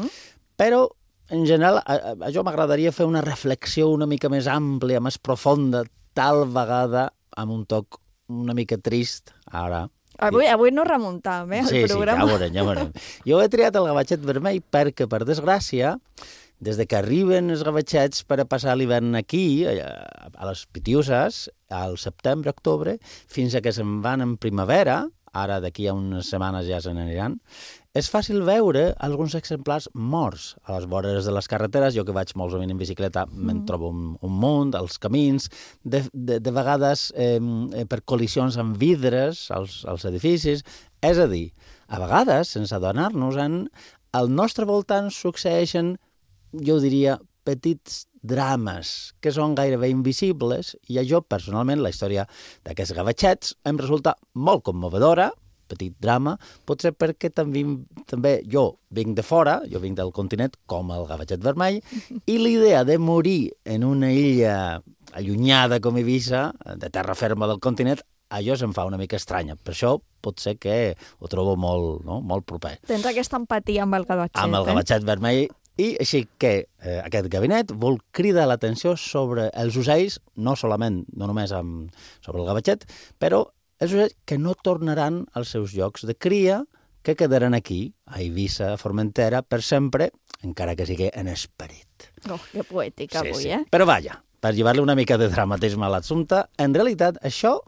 però, en general, a jo m'agradaria fer una reflexió una mica més àmplia, més profunda, tal vegada amb un toc una mica trist, ara. Avui no remuntem, el programa. Sí, ja veurem. Jo he triat el gavatxet vermell perquè, per desgràcia, des que arriben els gavatxets per a passar l'hivern aquí, a les Pitiuses, al setembre, octubre, fins a que se'n van en primavera, ara d'aquí a unes setmanes ja se n'aniran, és fàcil veure alguns exemplars morts a les vores de les carreteres. Jo que vaig molt sovint en bicicleta me'n trobo un munt, als camins, de vegades per col·lisions amb vidres als edificis. És a dir, a vegades, sense adonar-nos, al nostre voltant succeeixen, jo diria, petits drames que són gairebé invisibles, i a jo, personalment, la història d'aquests gavatxets em resulta molt commovedora, petit drama, potser perquè també jo vinc de fora, jo vinc del continent, com el gavatxet vermell, i l'idea de morir en una illa allunyada com Eivissa, de terra ferma del continent, allò se'm fa una mica estranya. Per això pot ser que ho trobo molt proper. Tens aquesta empatia amb el gavatxet. Amb el gavatxet vermell. I així que aquest gabinet vol cridar l'atenció sobre els ocells, no només sobre el gavatxet, però els ocells que no tornaran als seus llocs de cria, que quedaran aquí, a Eivissa, a Formentera, per sempre, encara que sigui en esperit. Oh, que poètica avui, sí. Però vaja, per llevar-li una mica de dramatisme a l'assumpte, en realitat això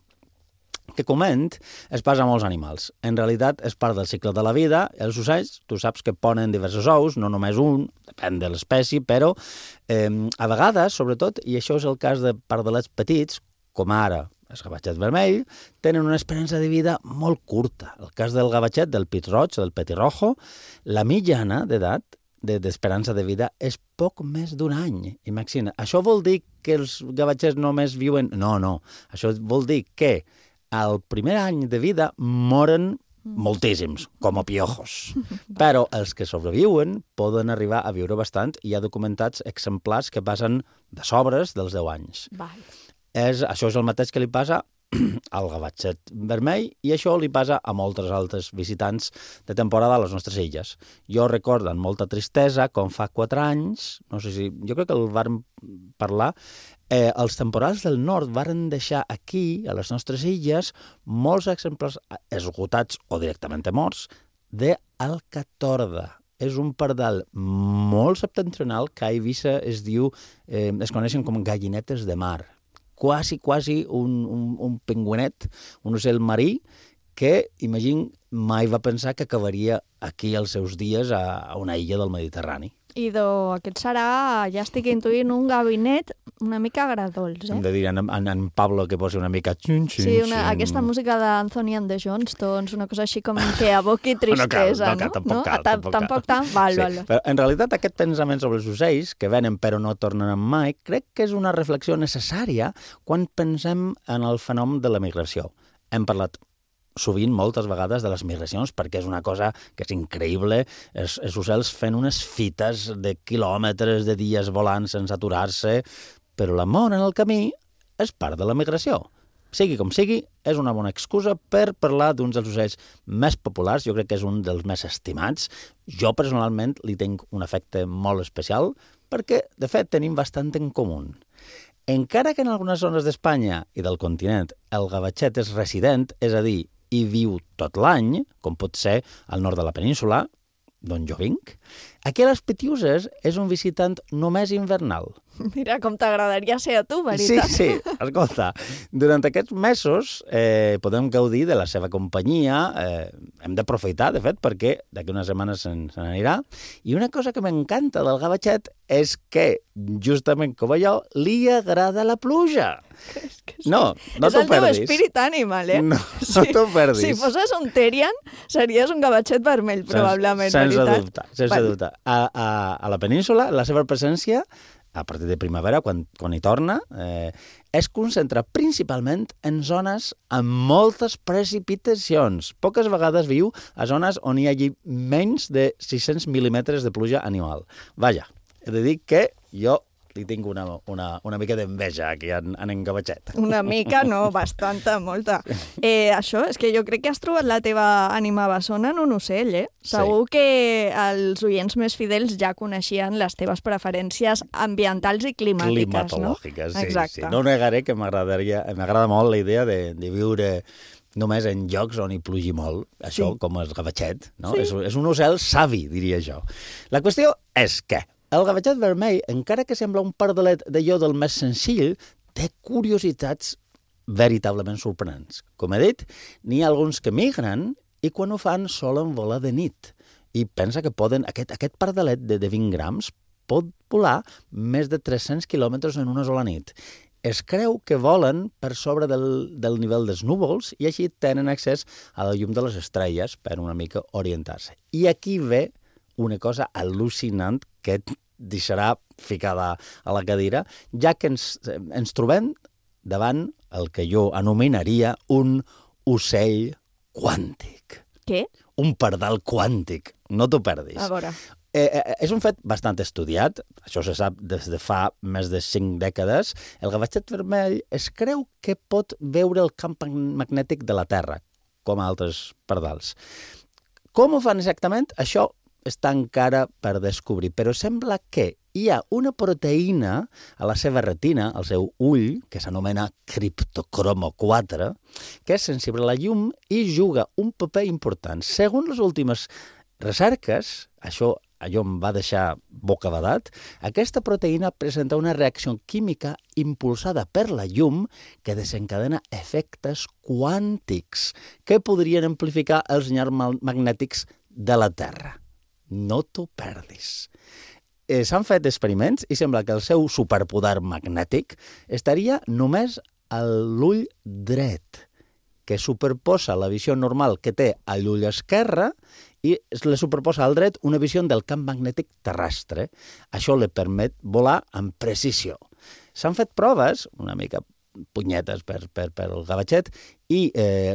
que coment es passa a molts animals. En realitat és part del cicle de la vida. Els ocells, tu saps que ponen diversos ous, no només un, depèn de l'espècie, però a vegades, sobretot, i això és el cas de pardalets petits, com ara el gavatxet vermell, tenen una esperança de vida molt curta. El cas del gavatxet, del pit roig, del petirrojo, la mitjana d'edat d'esperança de vida és poc més d'un any. Imagina, això vol dir que els gavatxets només viuen... No. Això vol dir que al primer any de vida moren moltíssims, com a piojos. Però els que sobreviuen poden arribar a viure bastant, i hi ha documentats exemplars que passen de sobres dels 10 anys. Això és el mateix que li passa al gavatxet vermell, i això li passa a moltes altres visitants de temporada a les nostres illes. Jo recordo amb molta tristesa, com fa 4 anys, no sé si... Jo crec que el vàrem parlar, els temporals del nord varen deixar aquí, a les nostres illes, molts exemplars esgotats o directament morts d'alcatorda. És un pardal molt septentrional que a Eivissa es coneixen com gallinetes de mar. Quasi un pingüinet, un ocell marí, que, imagina, mai va pensar que acabaria aquí els seus dies a una illa del Mediterrani. Idò, aquest serà, ja estic intuint, un gabinet una mica agradols, Hem de dir en Pablo que posi una mica... Sí, aquesta música d'Anthony and the Johnstones, una cosa així com que aboqui tristesa, no? Tampoc tant. Val. Però en realitat aquest pensament sobre els ocells, que venen però no tornen mai, crec que és una reflexió necessària quan pensem en el fenomen de la migració. Hem parlat sovint, moltes vegades, de les migracions, perquè és una cosa que és increïble, els ocells fent unes fites de quilòmetres de dies volant sense aturar-se, però la mort en el camí és part de la migració. Sigui com sigui, és una bona excusa per parlar d'uns dels ocells més populars. Jo crec que és un dels més estimats. Jo, personalment, li tinc un afecte molt especial, perquè, de fet, tenim bastant en comú. Encara que en algunes zones d'Espanya i del continent el gavatxet és resident, és a dir, hi viu tot l'any, com pot ser al nord de la península, d'on jo vinc, Aquí a les Pitiuses és un visitant només invernal. Mira, com t'agradaria ser a tu, veritat? Sí, escolta, durant aquests mesos podem gaudir de la seva companyia, hem d'aprofitar, de fet, perquè d'aquí unes setmanes se n'anirà, i una cosa que m'encanta del gavatxet és que, justament com a jo, li agrada la pluja. No t'ho perdis. És el teu espírit animal, No t'ho perdis. Si fossis un Terrian, series un gavatxet vermell, probablement, veritat? Sense dubte. A la península, la seva presència, a partir de primavera, quan hi torna, es concentra principalment en zones amb moltes precipitacions. Poques vegades viu a zones on hi hagi menys de 600 mil·límetres de pluja anual. Vaja, he de dir que jo li tinc una mica d'enveja aquí en gavatxet. Una mica, no, bastanta, molta. Això, és que jo crec que has trobat la teva ànima bessona en un ocell, Segur que els oients més fidels ja coneixien les teves preferències ambientals i climàtiques, no? Climatològiques, sí. No negaré que m'agrada molt la idea de viure només en llocs on hi plugi molt, això com el gavatxet, no? És un ocel savi, diria jo. La qüestió és que el gavatxet vermell, encara que sembla un pardalet d'allò del més senzill, té curiositats veritablement sorprenents. Com he dit, n'hi ha alguns que migren i quan ho fan solen volar de nit. I pensa que aquest pardalet de 20 grams pot volar més de 300 quilòmetres en una sola nit. Es creu que volen per sobre del nivell dels núvols i així tenen accés a la llum de les estrelles per una mica orientar-se. I aquí ve una cosa al·lucinant que et deixarà ficada a la cadira, ja que ens trobem davant el que jo anomenaria un ocell quàntic. Què? Un pardal quàntic. No t'ho perdis. A veure. És un fet bastant estudiat, això se sap des de fa més de 5 dècades. El gavatxet vermell es creu que pot veure el camp magnètic de la Terra, com altres pardals. Com ho fan exactament? Això està encara per descobrir, però sembla que hi ha una proteïna a la seva retina, al seu ull, que s'anomena criptocromo 4, que és sensible a la llum i juga un paper important. Segons les últimes recerques, això em va deixar bocabadat, aquesta proteïna presenta una reacció química impulsada per la llum que desencadena efectes quàntics que podrien amplificar els senyals magnètics de la Terra. No t'ho perdis. S'han fet experiments i sembla que el seu superpoder magnètic estaria només a l'ull dret, que superposa la visió normal que té a l'ull esquerre i li superposa al dret una visió del camp magnètic terrestre. Això li permet volar amb precisió. S'han fet proves, una mica punyetes per el gavatxet, i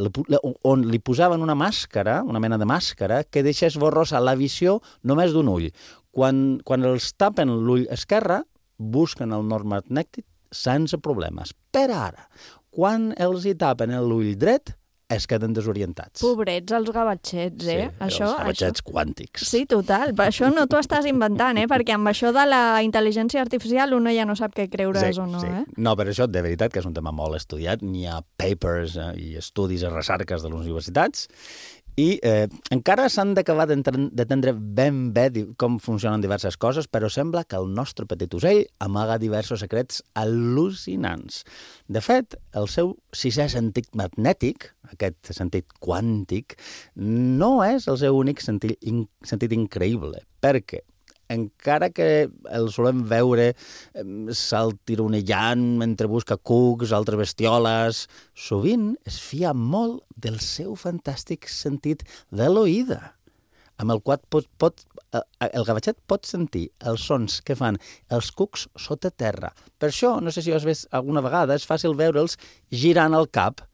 on li posaven una màscara, una mena de màscara, que deixés borrosa la visió només d'un ull. Quan els tapen l'ull esquerre, busquen el nord magnètic sense problemes. Per ara, quan els hi tapen l'ull dret, es queden desorientats. Pobrets els gavatxets, els gavatxets quàntics. Sí, total. Això no t'ho estàs inventant, perquè amb això de la intel·ligència artificial uno ja no sap què creure's o no, No, però això de veritat que és un tema molt estudiat. N'hi ha papers i estudis i recerques de les universitats i encara s'han d'acabar d'entendre ben bé com funcionen diverses coses, però sembla que el nostre petit ocell amaga diversos secrets al·lucinants. De fet, el seu sisè sentit magnètic, aquest sentit quàntic, no és el seu únic sentit increïble, perquè encara que el solem veure saltironejant mentre busca cucs, altres bestioles, sovint es fia molt del seu fantàstic sentit de l'oïda, amb el qual el gavatxet pot sentir els sons que fan els cucs sota terra. Per això, no sé si ho has vist alguna vegada, és fàcil veure'ls girant el cap.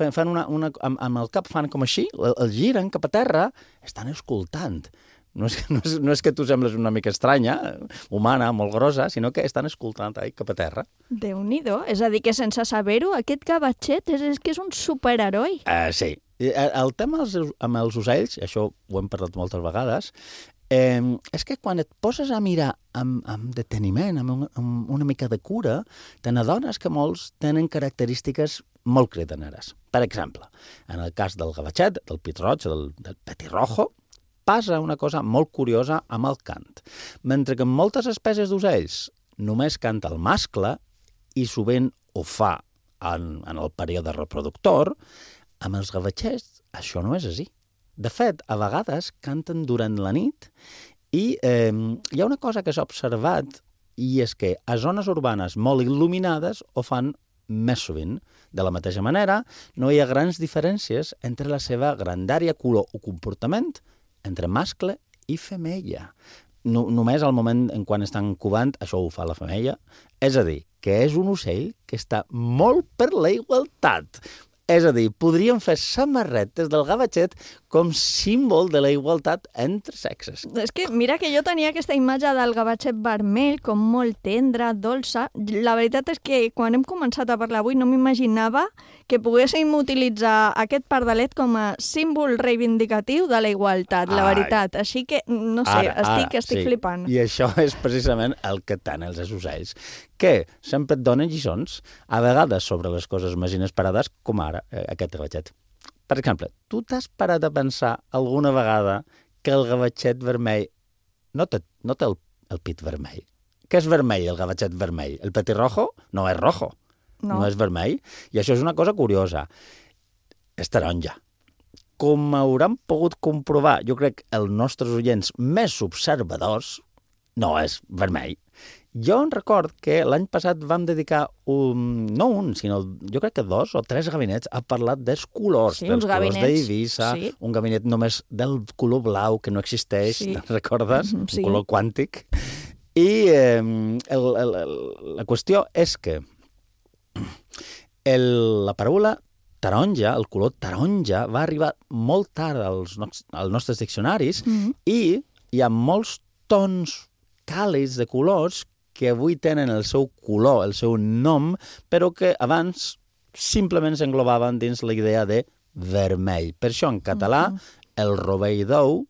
Amb el cap fan com així, el giren cap a terra, estan escoltant. No és que tu sembles una mica estranya, humana, molt grossa, sinó que estan escoltant cap a terra. Déu-n'hi-do. És a dir, que sense saber-ho, aquest gavatxet és que és un superheroi. Sí. El tema amb els ocells, això ho hem parlat moltes vegades, és que quan et poses a mirar amb deteniment, amb una mica de cura, te n'adones que molts tenen característiques molt cridaneres. Per exemple, en el cas del gavatxet, del pit roig, del petirrojo, passa una cosa molt curiosa amb el cant. Mentre que en moltes espècies d'ocells només canta el mascle, i sovint ho fa en el període reproductor, amb els gavatxets això no és així. De fet, a vegades canten durant la nit i hi ha una cosa que s'ha observat i és que a zones urbanes molt il·luminades ho fan més sovint. De la mateixa manera, no hi ha grans diferències entre la seva grandària, color o comportament entre mascle i femella. Només al moment en quan estan covant, això ho fa la femella. És a dir, que és un ocell que està molt per la igualtat. És a dir, podríem fer samarretes del gavatxet com símbol de la igualtat entre sexes. És que mira que jo tenia aquesta imatge del gavatxet vermell com molt tendre, dolça. La veritat és que quan hem començat a parlar avui no m'imaginava que poguéssim utilitzar aquest pardalet com a símbol reivindicatiu de la igualtat, la veritat. Així que, no sé, estic flipant. I això és precisament el que tenen els ocells, que sempre et donen lliçons, a vegades sobre les coses més inesperades, com ara aquest gavatxet. Per exemple, tu t'has parat a pensar alguna vegada que el gavatxet vermell no té el pit vermell? Què és vermell, el gavatxet vermell? El petirrojo no és rojo, no és vermell. I això és una cosa curiosa. És taronja. Com hauran pogut comprovar, jo crec, els nostres oients més observadors, no és vermell. Jo em record que l'any passat vam dedicar no un, sinó jo crec que 2 o 3 gabinets a parlar dels colors, dels colors d'Eivissa, un gabinet només del color blau que no existeix, te'n recordes? Un color quàntic. I la qüestió és que la paraula taronja, el color taronja, va arribar molt tard als nostres diccionaris i hi ha molts tons càlids de colors que avui tenen el seu color, el seu nom, però que abans simplement s'englobaven dins la idea de vermell. Per això, en català, el rovell d'ou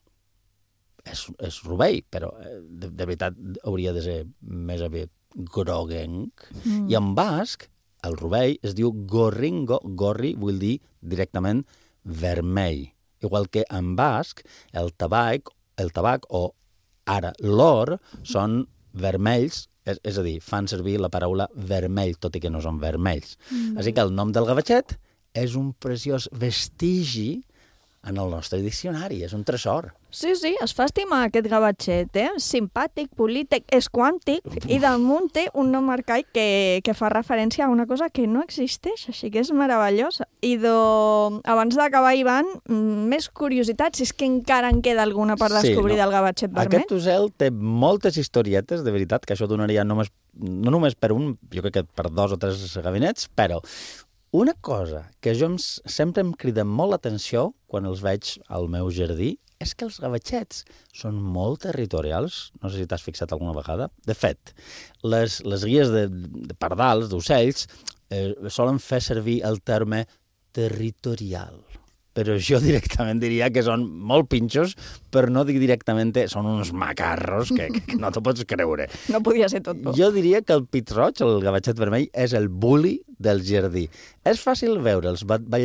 és rovell, però de veritat hauria de ser més aviat groguenc. I en basc, el rovell es diu gorringo, gorri vull dir directament vermell. Igual que en basc, el tabac o ara l'or són vermells, és a dir, fan servir la paraula vermell, tot i que no són vermells. Així que el nom del gavatxet és un preciós vestigi en el nostre diccionari, és un tresor. Sí, es fa estimar aquest gavatxet, simpàtic, polític, és quàntic, i damunt té un nom arcaic que fa referència a una cosa que no existeix, així que és meravellosa. I abans d'acabar, Ivan, més curiositats, si és que encara en queda alguna per descobrir del gavatxet vermell. Aquest ocell té moltes historietes, de veritat, que això donaria no només per un, jo crec que per 2 o 3 gabinets, però una cosa que sempre em crida molt l'atenció quan els veig al meu jardí és que els gavatxets són molt territorials. No sé si t'has fixat alguna vegada. De fet, les guies de pardals, d'ocells, solen fer servir el terme territorial. Però jo directament diria que són molt pinxos, per no dir directament són uns macarros que no t'ho pots creure. No podia ser tot bo. Jo diria que el pit roig, el gavatxet vermell, és el bully del jardí. És fàcil veure'ls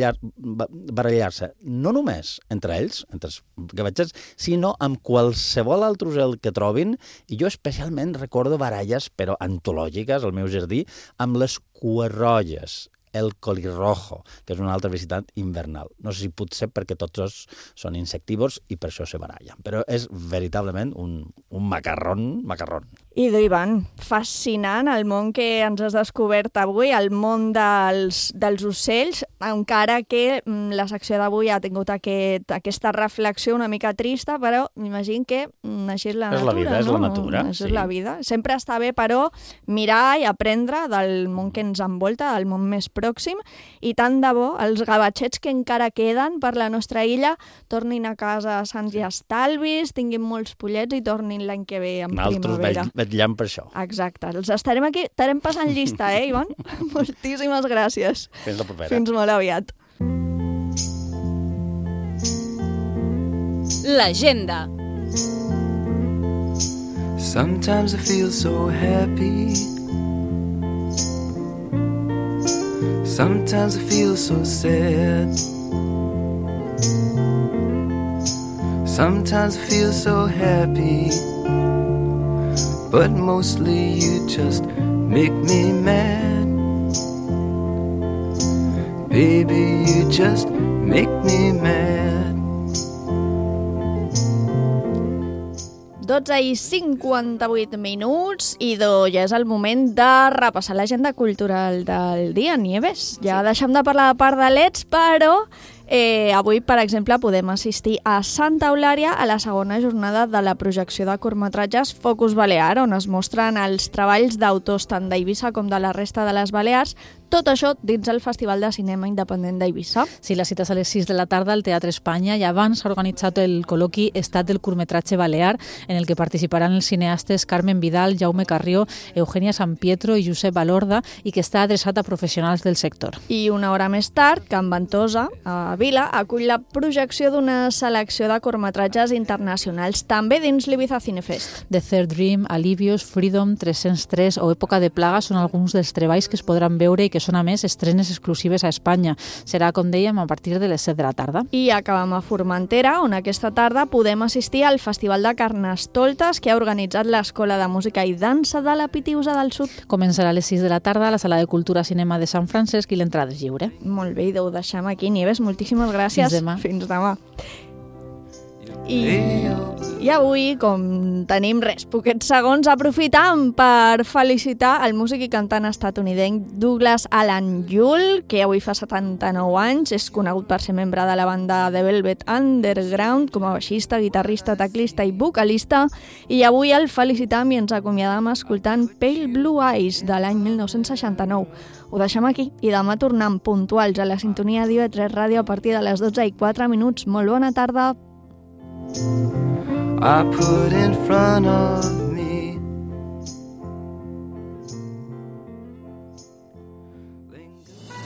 barallar-se no només entre ells, entre els gavatxets, sinó amb qualsevol altre ocell que trobin, i jo especialment recordo baralles, però antològiques, al meu jardí, amb les cuerroges, el colirrojo, que és un altre visitant invernal. No sé si potser perquè tots dos són insectívors i per això se barallen, però és veritablement un macarrón. Idò, Ivan, fascinant el món que ens has descobert avui, el món dels ocells, encara que la secció d'avui ha tingut aquesta reflexió una mica trista, però m'imagino que així és la natura. És la vida, és la natura. Això és la vida. Sempre està bé, però, mirar i aprendre del món que ens envolta, del món més pròxim, i tant de bo, els gavatxets que encara queden per la nostra illa tornin a casa sants i estalvis, tinguin molts pollets i tornin l'any que ve en primavera. Vetllant per això. Exacte. Els estarem aquí, estarem passant llista, Ivan? Moltíssimes gràcies. Fins la propera. Fins molt aviat. L'agenda. Sometimes I feel so happy. Sometimes I feel so sad. Sometimes I feel so happy, but mostly you just make me mad. Baby, you just make me mad. 12:58 minuts i ja és el moment de repassar l'agenda cultural del dia, Nieves. Ja deixem de parlar de pardalets, però avui, per exemple, podem assistir a Santa Eulària a la segona jornada de la projecció de curtmetratges Focus Balear, on es mostren els treballs d'autors tant d'Eivissa com de la resta de les Balears, tot això dins el Festival de Cinema Independent d'Eivissa. Sí, la cita és a les 6 de la tarda al Teatre Espanya i abans s'ha organitzat el col·loqui Estat del curtmetratge balear, en el que participaran els cineastes Carmen Vidal, Jaume Carrió, Eugenia San Pietro i Josep Alorda, i que està adreçat a professionals del sector. I una hora més tard, Can Ventosa, a Vila, acull la projecció d'una selecció de curtmetratges internacionals, també dins l'Ibiza Cinefest. The Third Dream, Alivios, Freedom, 303 o Època de Plaga són alguns dels treballs que es podran veure i que són, a més, estrenes exclusives a Espanya. Serà, com dèiem, a partir de les 7 de la tarda. I acabem a Formentera, on aquesta tarda podem assistir al Festival de Carnestoltes que ha organitzat l'Escola de Música i Dansa de la Pitiusa del Sud. Començarà a les 6 de la tarda a la Sala de Cultura Cinema de Sant Francesc i l'entrada és lliure. Molt bé, i ho deixem aquí, Nieves. Moltíssimes gràcies. Fins demà. Fins demà. I avui, com tenim poquets segons, aprofitam per felicitar el músic i cantant estatunidenc Douglas Alan Yule, que avui fa 79 anys, és conegut per ser membre de la banda The Velvet Underground com a baixista, guitarrista, teclista i vocalista, i avui el felicitam i ens acomiadam escoltant Pale Blue Eyes de l'any 1969. Ho deixem aquí i demà tornem puntuals a la sintonia d'IV3 Ràdio a partir de les 12:04. Molt bona tarda. I put in front of